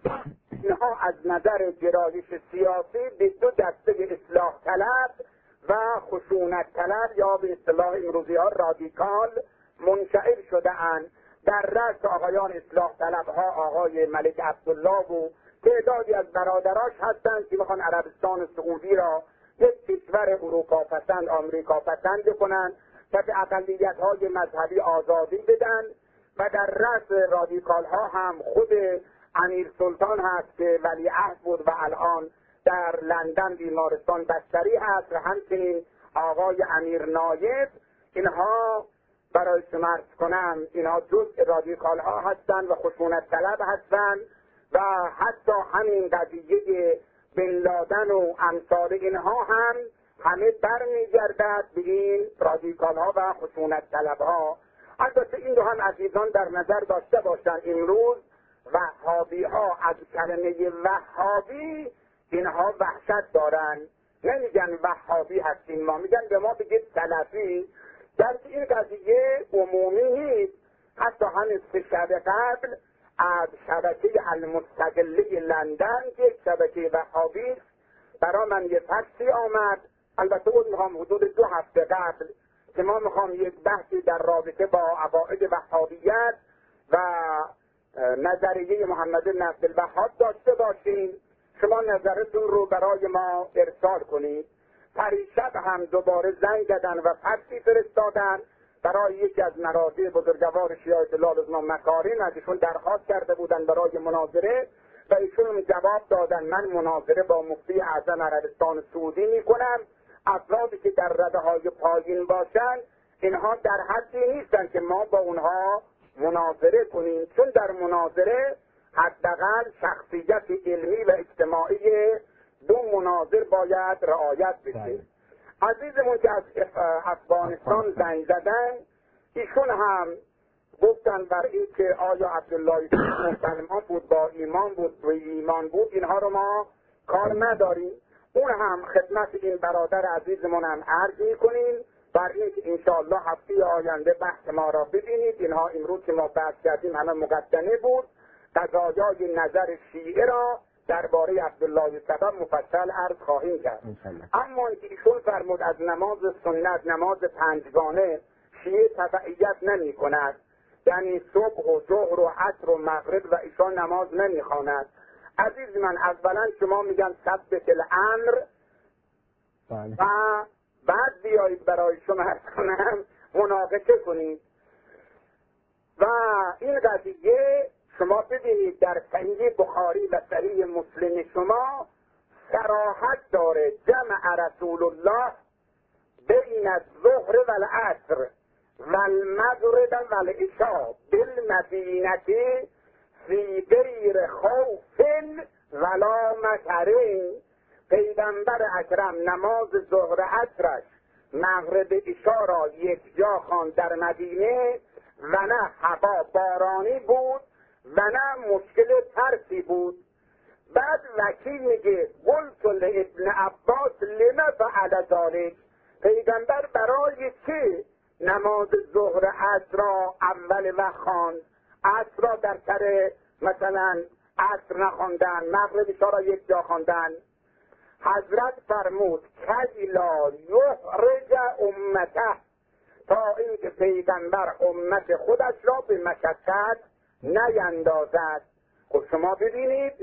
B: اینها از نظر گرایش سیاسی به دو دسته اصلاح طلب و خشونت طلب یا به اصطلاح امروزی ها رادیکال منشعر شده اند. در رأس آقایان اصلاح طلب ها آقای ملک عبدالله و تعدادی از برادراش هستند که میخوان عربستان سعودی را یک کشور اروپا پسند آمریکا پسند کنند که به اقلیت های مذهبی آزادی بدن و در رأس رادیکال ها هم خود امیر سلطان هست که ولیعهد بود و الان در لندن بیمارستان بستری هست و همچنین آقای امیر نایب. اینها برای شما عرض کنم اینها جزء رادیکال ها هستند و خشونت طلب هستند و حتی همین قضیه بن لادن و امثال اینها هم همه برمیگردد به این رادیکال ها و خشونت طلب ها. البته این رو هم عزیزان در نظر داشته باشند، امروز وهابی ها از کلمه وهابی اینها وحشت دارن، نمیگن وهابی هستیم ما، میگن به ما بگید سلفی، در این قضیه عمومی نیست. حتی همین سه شب قبل از شبکه المستقله لندن که یک شبکه وهابی است برای من یه فکسی آمد. البته اون میخوام حدود دو هفته قبل که ما میخوام یک بحثی در رابطه با عقاید وهابیت و نظریه محمد بن عبدالوهاب داشته باشیم. شما نظرتون رو برای ما ارسال کنید. پریشب هم دوباره زنگ زدن و فکسی فرستادن برای یکی از مراجع بزرگوار شیعه الله لزمان مکارم، از ایشون درخواست کرده بودن برای مناظره و ایشون جواب دادن من مناظره با مفتی اعظم عربستان سعودی میکنم. افرادی که در رده های پایین باشن اینها در حدی نیستن که ما با اونها مناظره کنیم، چون در مناظره حداقل شخصیت علمی و اجتماعی دو مناظر باید رعایت بشه. عزیزمون که از افغانستان زنگ زدن ایشون هم گفتن بر این که آیا عبدالله مسلمان بود، با ایمان بود، و ایمان بود، اینها رو ما کار نداریم. اون هم خدمت این برادر عزیزمون هم عرض میکنیم بر این که انشاءالله هفته آینده بحث ما را ببینید. اینها امروز که ما بحث کردیم همه مقدمه بود. قضایای نظر شیعه را درباره عبدالله سبا مفصل عرض خواهیم کرد. اما اینکه ایشون فرمود از نماز سنت، نماز پنجگانه شیعه تبعیت نمی کند، یعنی صبح و ظهر و عصر و مغرب و ایشان نماز نمی خواند. عزیز من، اولا شما میگن ثبت الامر و بعد بیایید برای شما عرض کنم مناقشه کنید. و این قضیه شما ببینید در صحیح بخاری و صحیح مسلم شما صراحت داره جمع رسول الله بین الظهر و العصر و المغرب و العشاء بالمدینه فی غیر خوف ولا مطر. پیغمبر اکرم نماز ظهر عصرش مغرب عشاء را یک جا خواند در مدینه و نه هوا بارانی بود و نه مشکل ترسی بود. بعد وکیل میگه قلت لابن عباس لما فعل ذلک، پیغمبر برای چه نماز ظهر عصر را اول وقت خواند، عصر را در سر مثلا عصر نخواندن، مغرب عشاء را یک جا خواندن؟ حضرت فرمود کای لا یحرج امته، تا اینکه پیغمبر امت خودش را به مشقت نیندازد. خب شما ببینید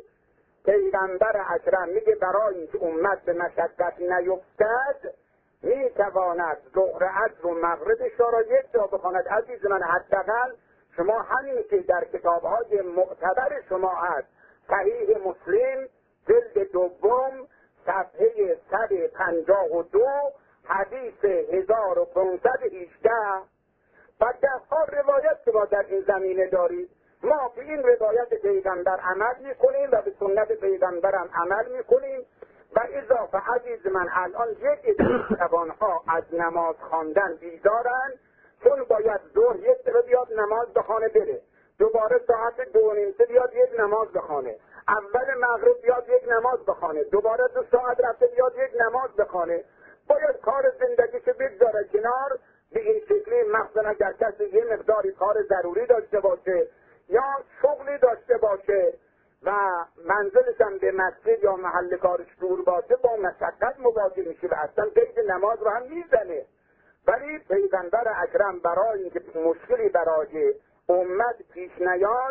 B: پیغمبر اکرم میگه برای اینکه امت به مشقت نیفتد میتواند ظهر عصر و مغرب عشاء را یک جا بخواند. عزیز من، حداقل شما همین که در کتاب‌های معتبر شما هست، صحیح مسلم جلد دوم صفحه صد و پنجاه و دو حدیث هزار و پانصد و هجده و ده‌ها روایت که ما در این زمینه دارید. ما به این روایت پیغمبر عمل میکنیم و به سنت پیغمبرم عمل میکنیم. و اضافه عزیز من، الان یک جوانها از نماز خواندن بیدارن، چون باید ظهر یک دقیقه بیاد نماز بخانه بره، دوباره ساعت دو نیم سه بیاد یک نماز بخانه، اول مغرب بیاد یک نماز بخانه، دوباره دو ساعت رفته بیاد یک نماز بخانه. باید کار زندگیشو بگذاره کنار. به این شکلی مثلا اگر کسی یه مقداری کار ضروری داشته باشه یا شغلی داشته باشه و منزلش هم به مسجد یا محل کارش دور باشه، با مشقت مواجه میشه و اصلا قید نماز رو هم میزنه. ولی پیغمبر اکرم برای اینکه مشکلی برای امت پیش نیاد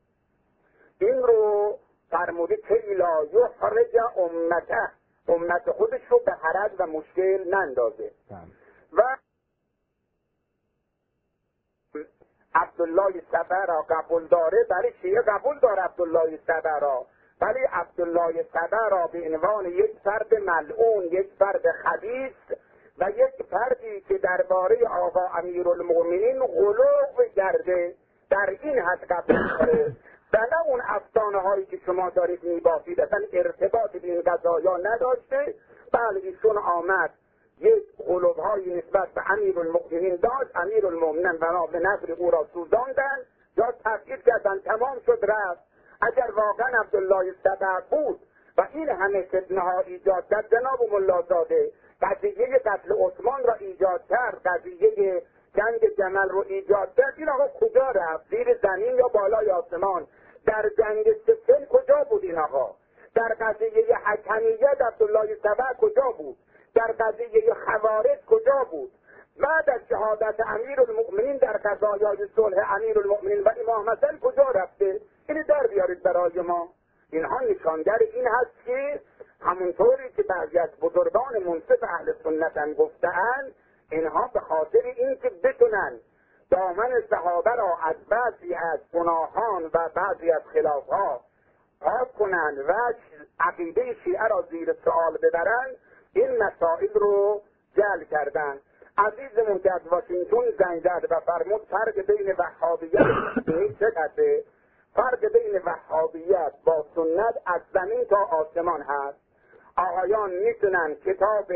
B: این رو فرموده که لا یحرج امته، امت خودش رو به حرج و مشکل نندازه. و عبدالله سبا را قبول داره، برای شیعه قبول داره عبدالله سبا را، ولی عبدالله سبا را به عنوان یک فرد ملعون، یک فرد خبیث و یک فردی که درباره آقا امیرالمؤمنین غلو کرده در این حد قبول داره و نه اون افسانه هایی که شما دارید میبافید، اصلا ارتباط به این قضایا نداشته. بله ایشون آمد یک غلوب‌های نسبت به امیرالمؤمنین داشت، امیرالمؤمنین بنا به نظر او را سوزاندن یا تفکیک کردن، تمام شد رفت. اگر واقعا عبدالله سبا بود و این همه فتنه ها ایجاد کرد، جناب ملازاده قضیه قتل عثمان را ایجاد کرد، قضیه جنگ جمل رو ایجاد کرد، این آقا کجا رفت؟ زیر زمین یا بالای آسمان؟ در جنگ سفین کجا بود این آقا؟ در قضیه حکمیت عبدالله سبع کجا بود؟ در قضیه خوارج کجا بود؟ بعد از شهادت امیرالمؤمنین در قضایای صلح امیرالمؤمنین و امام حسن کجا رفته؟ اینو در بیارید برای ما. اینها نشانگر این هست که همونطوری که بعضی از بزرگان منصف اهل سنت هم گفته‌اند، اینها به خاطر اینکه بتونن دامن صحابه را از بعضی از گناهان و بعضی از خلافها پاک کنن و عقیده شیعه را زیر سوال ببرن، این مسائل رو جل کردن. عزیزمون که از واشنگتن زنگ زد و فرمود فرق بین وهابیت و سنی چقدره؟ فرق بین وهابیت با سنت از زمین تا آسمان هست. آقایان میتونن کتاب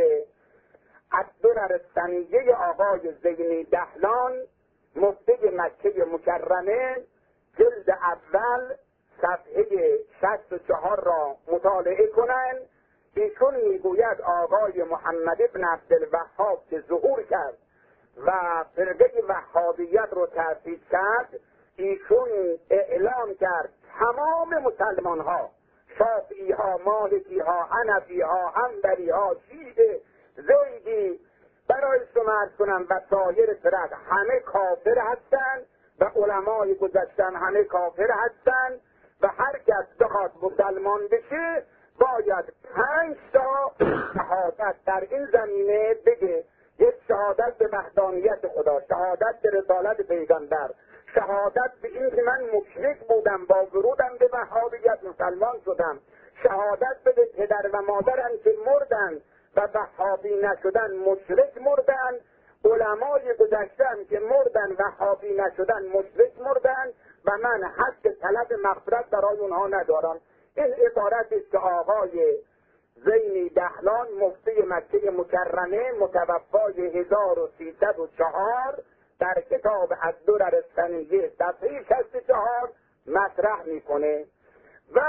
B: الدرر الثنیه آقای زینی دهلان مفتی مکه مکرمه جلد اول صفحه شصت و چهار را مطالعه کنن. ایشون میگوید آقای محمد ابن عبدالوهاب که ظهور کرد و فرقه وهابیت رو تأسیس کرد، ایشون اعلام کرد تمام مسلمان ها، شافعی ها، مالکی ها، حنفی ها، حنبلی ها، شیعه، زیدی، برای شما عرض کنم و سایر فرق همه کافر هستند و علمای گذشتن همه کافر هستند و هر کس بخواد مسلمان بشه باید پنج تا شهادت در این زمینه بگه. یک شهادت به وحدانیت خدا، شهادت به رسالت پیغمبر، شهادت به این که من مشرک بودم با ورودم به وهابیت مسلمان شدم، شهادت به پدر و مادرم که مردن و وهابی نشدن مشرک مردن، علمای گذشتن که مردن وهابی نشدن مشرک مردن و من حق طلب مغفرت برای اونها ندارم. این عبارت است که آقای زینی دهلان مفتی مکه مکرمه متوفای هزار و سیصد و چهار در کتاب الدرر الثنیه صفحه شصت و چهار مطرح میکنه. و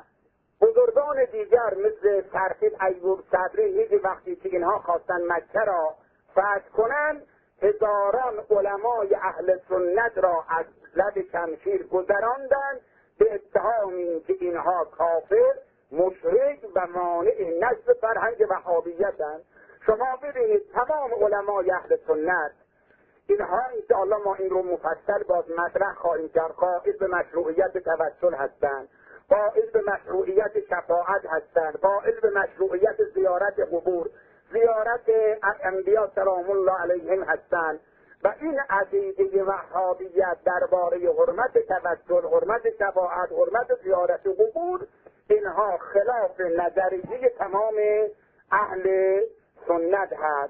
B: بزرگان دیگر مثل ترتیب ایوب صدری هیچ وقتی که اینها خواستن مکه را فتح کنن، هزاران علمای اهل سنت را از لب شمشیر گذراندن به اتهام که اینها کافر، مشرک و مانع نشر فرهنگ وهابیتند. شما ببینید تمام علمای اهل سنت اینها انشاءالله ما این رو مفصل باز مطرح خواهیم کرد، قائل به مشروعیت توسل هستند، قائل به مشروعیت شفاعت هستند، قائل به مشروعیت زیارت قبور، زیارت انبیا سلام الله علیهم هستند. و این عقیده وهابیت درباره حرمت توسل، حرمت شفاعت، حرمت زیارت قبور، اینها خلاف نظریه تمام اهل سنت هست.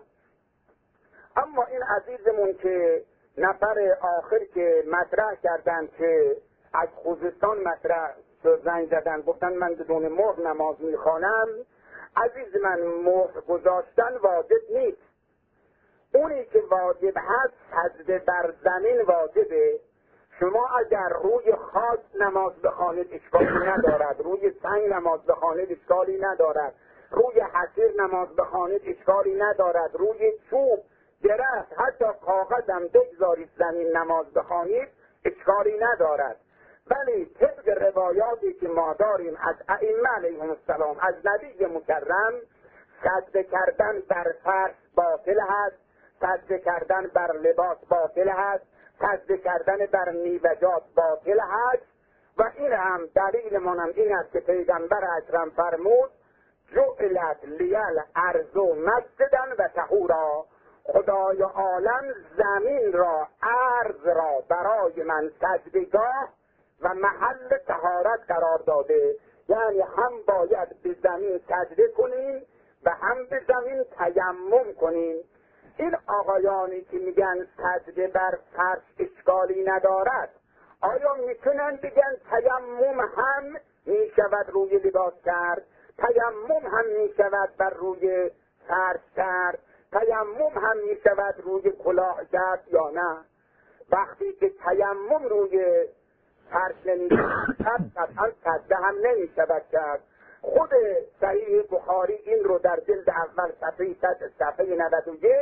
B: اما این عزیزمون که نفر آخر که مطرح کردن که از خوزستان مطرح زنگ زدن گفتن من بدون مهر نماز میخوانم، عزیز من مهر گذاشتن واجب نیست. اونی که واجب هست سجده بر زمین واجبه. شما اگر روی خاک نماز بخوانید اشکالی ندارد، روی سنگ نماز بخوانید اشکالی ندارد، روی حصیر نماز بخوانید اشکالی ندارد، روی چوب، درخت، حتی کاغذ هم بگذارید زمین نماز بخوانید اشکالی ندارد. ولی طبق روایاتی که ما داریم از ائمه علیهم السلام، از نبی مکرم، سجده کردن بر فرش باطل هست، سجده کردن بر لباس باطل هست، سجده کردن بر میوجات باطل هست. و این هم دلیل منم این است که پیغمبر اکرم فرمود جعلت لیل ارض مسجدا و طهورا، خدای عالم زمین را، ارض را برای من سجدگاه و محل طهارت قرار داده. یعنی هم باید به زمین سجده کنیم و هم به زمین تیمم کنیم. این آقایانی که میگن سجده بر فرش اشکالی ندارد، آیا میتونن بگن تیمم هم میشود روی لباس کرد، تیمم هم میشود بر روی فرش کرد، تیمم هم میشود روی کلاه کرد یا نه؟ وقتی که تیمم روی فرش نمیشود قطعا سجده هم نمیشود کرد. خود صحیح بخاری این رو در جلد اول صفحه صفحه نود و یک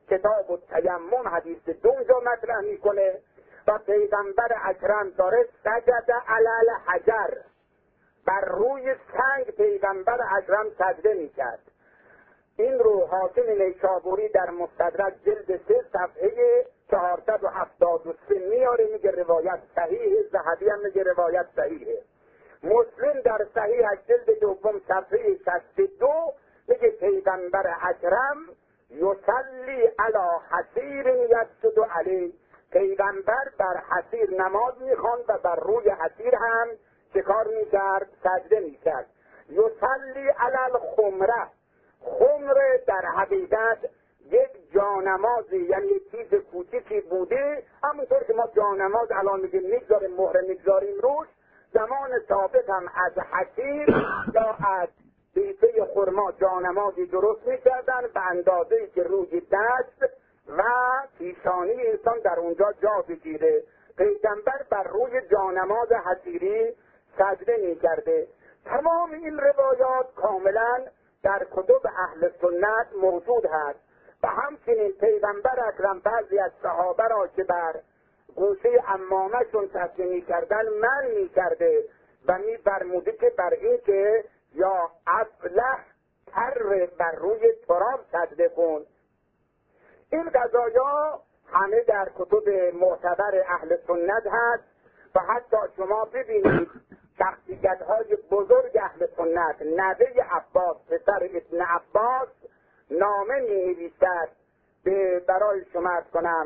B: کتاب التیمم حدیث دو اونجا مطرح میکنه و پیغمبر اکرم داره سجد علی حجر، بر روی سنگ پیغمبر اکرم سجده میکرد. این رو حاکم نیشابوری در مستدرک جلد سه صفحه چهارصد و هفتاد و سه میاره، میگه روایت صحیحه. ذهبی هم میگه روایت صحیحه. مسلم در صحیح جلد دوم صفحه شصت و دو میگه پیغمبر اکرم یصلی علی حصیر یسجد علیه، پیغمبر بر حصیر نماز میخواند و بر روی حصیر هم چه کار میکرد؟ سجده میکرد. یصلی علی الخمره، خمره در حقیقت یک جانمازی، یعنی یک چیز کوچیکی بوده، همونطور که ما جانماز الان میگیم میگذاریم مهره میگذاریم روش، زمان ثابت هم از حصیر یا از بیفه خرما جانمازی درست میکردن به اندازه‌ای که روی دست و پیشانی انسان در اونجا جا بگیره. پیغمبر بر روی جانماز حصیری سجده میکرده. تمام این روایات کاملا در کتب اهل سنت موجود هست و همچنین پیغمبر اکرم بعضی از صحابه را که بر گوشه عمامه‌شون سجده میکردن من میکرده و میفرموده که بر این که یا افلح تر بر روی تراب سجده کن. این قضایا همه در کتب معتبر اهل سنت هست و حتی شما ببینید شخصیت‌های بزرگ اهل سنت، نوه عباس پسر ابن عباس نامه می‌نویسد به برای شما عرض کنم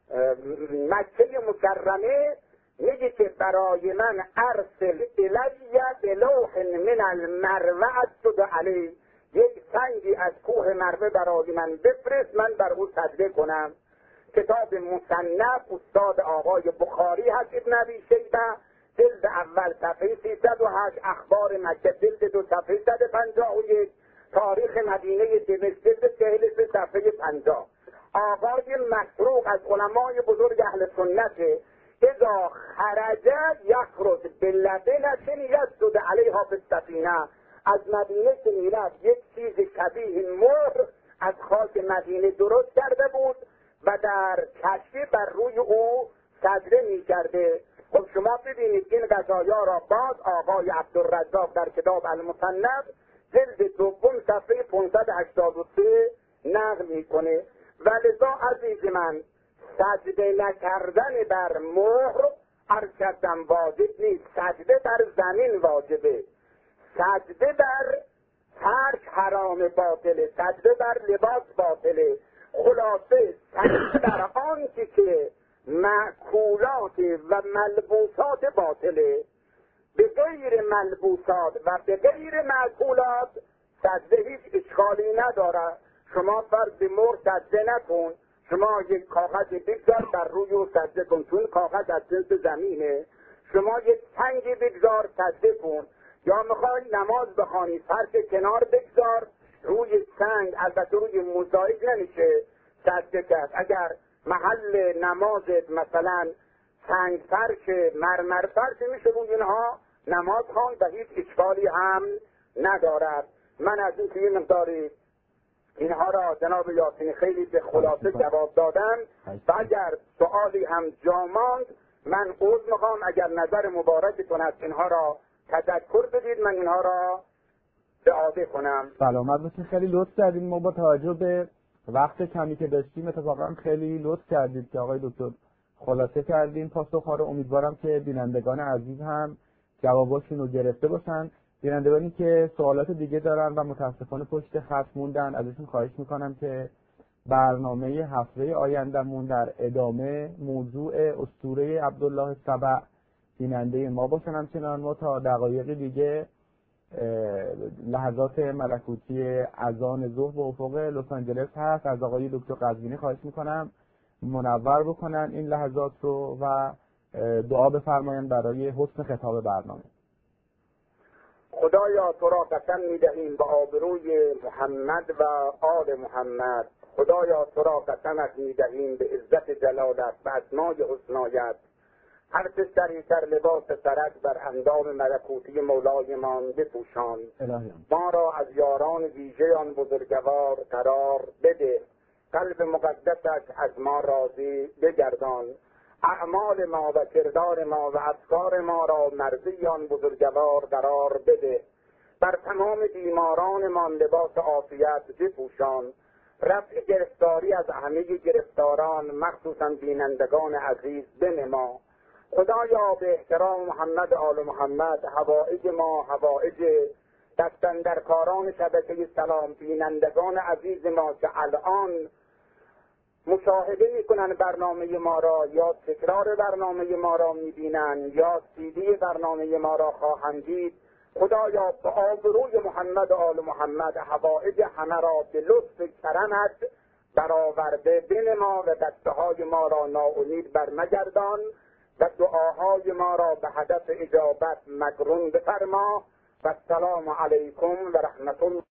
B: مکه مکرمه، میگه که برای من ارسل الی بلوح من المروه اسجد علیه، یک سنگی از کوه مروه برای من بفرست من بر او سجده کنم. کتاب مصنف استاد آقای بخاری هست ابن ابی شیبه، جلد اول صفحه سیصد و هشت، اخبار مکه جلد دو صفحه صد و پنجاه و یک، تاریخ مدینه دمشق جلد چهل و سه صفحه پنجاه. آقای مسروق از علمای بزرگ اهل سنت اذا خرج یخرج بلبنة یسجد علیها فی السفینه، از مدینه که میرفت یک چیز شبیه مهر از خاک مدینه درست کرده بود و در کشتی بر روی او سجده میکرده. خب شما ببینید این قضایا را باز آقای عبدالرزاق در کتاب المصنف جلد دوم صفحه پانصد و هشتاد و سه نقل میکنه. ولذا عزیز من سجده نکردن بر مهر عرض کردم واجب نیست، سجده بر زمین واجبه، سجده بر فرش حرام باطله، سجده بر لباس باطله. خلاصه سجده بر آن که که معکولات و ملبوسات باطله، به غیر ملبوسات و به غیر معکولات سجده هیچ اشکالی نداره. شما فرض به مهر سجده نکن، شما یک کاغذ بگذار بر روی او سجده کن، چون کاغذ از جنس زمینه. شما یک سنگی بگذار سجده کن، یا میخوای نماز بخوانی فرش کنار بگذار روی سنگ، البته روی موزاییک نمیشه سجده کرد. اگر محل نمازت مثلا سنگ فرش مرمر فرش میشه روی اینها نماز خوان و هیچ اشکالی هم ندارد. من از این که یه مقداری اینها را جناب یاسین خیلی به خلاصه جواب دادم و اگر سوالی هم جا ماند من عذر میخوام، اگر نظر مبارکتون هست اینها را تذکر بدید من اینها را اعاده کنم.
A: سلامت باشین. خیلی لطف کردید، ما با توجه به وقت کمی که داشتیم اتفاقا خیلی لطف کردید که آقای دکتر خلاصه کردین پاسخ‌ها رو. امیدوارم که بینندگان عزیز هم جواباشون رو گرفته باشن. بینندگانی که سوالات دیگه دارن و متاسفانه پشت خط موندن ازشون خواهش میکنم که برنامه هفته آیندهمون در ادامه موضوع اسطوره عبدالله سبع بیننده ما باشن. همچنان ما تا دقایق دیگه لحظات ملکوتی اذان ظهر به افق لس آنجلس هست. از آقای دکتر قزوینی خواهش میکنم منور بکنن این لحظات رو و دعا بفرمایند برای حسن خطاب برنامه.
B: خدایا تو را قسم میدهیم به آبروی محمد و آل محمد، خدایا تو را قسمت میدهیم به عزت جلالت و اسمای حسنایت، هر چه سریعتر لباس سرک بر اندام ملکوتی مولایمان بپوشان. ما را از یاران ویژه آن بزرگوار قرار بده. قلب مقدسش از ما راضی بگردان. اعمال ما و کردار ما و افکار ما را مرضی آن بزرگوار قرار بده. بر تمام بیمارانمان لباس عافیت بپوشان. رفع گرفتاری از همه گرفتاران مخصوصا بینندگان عزیز بنما. خدایا به احترام محمد آل محمد حوائج ما، حوائج دستاندرکاران شبکه سلام، بینندگان عزیز ما که الان مشاهده میکنن برنامه ما را یا تکرار برنامه ما را میبینن یا سیدی برنامه ما را خواهند دید، خدایا به آبروی محمد آل محمد حوائج همه را به لطف کرمت برآورده بنما و دسته های ما را ناامید برمگردان و دعاهای ما را به هدف اجابت مقرون بفرما. و السلام علیکم و رحمت الله.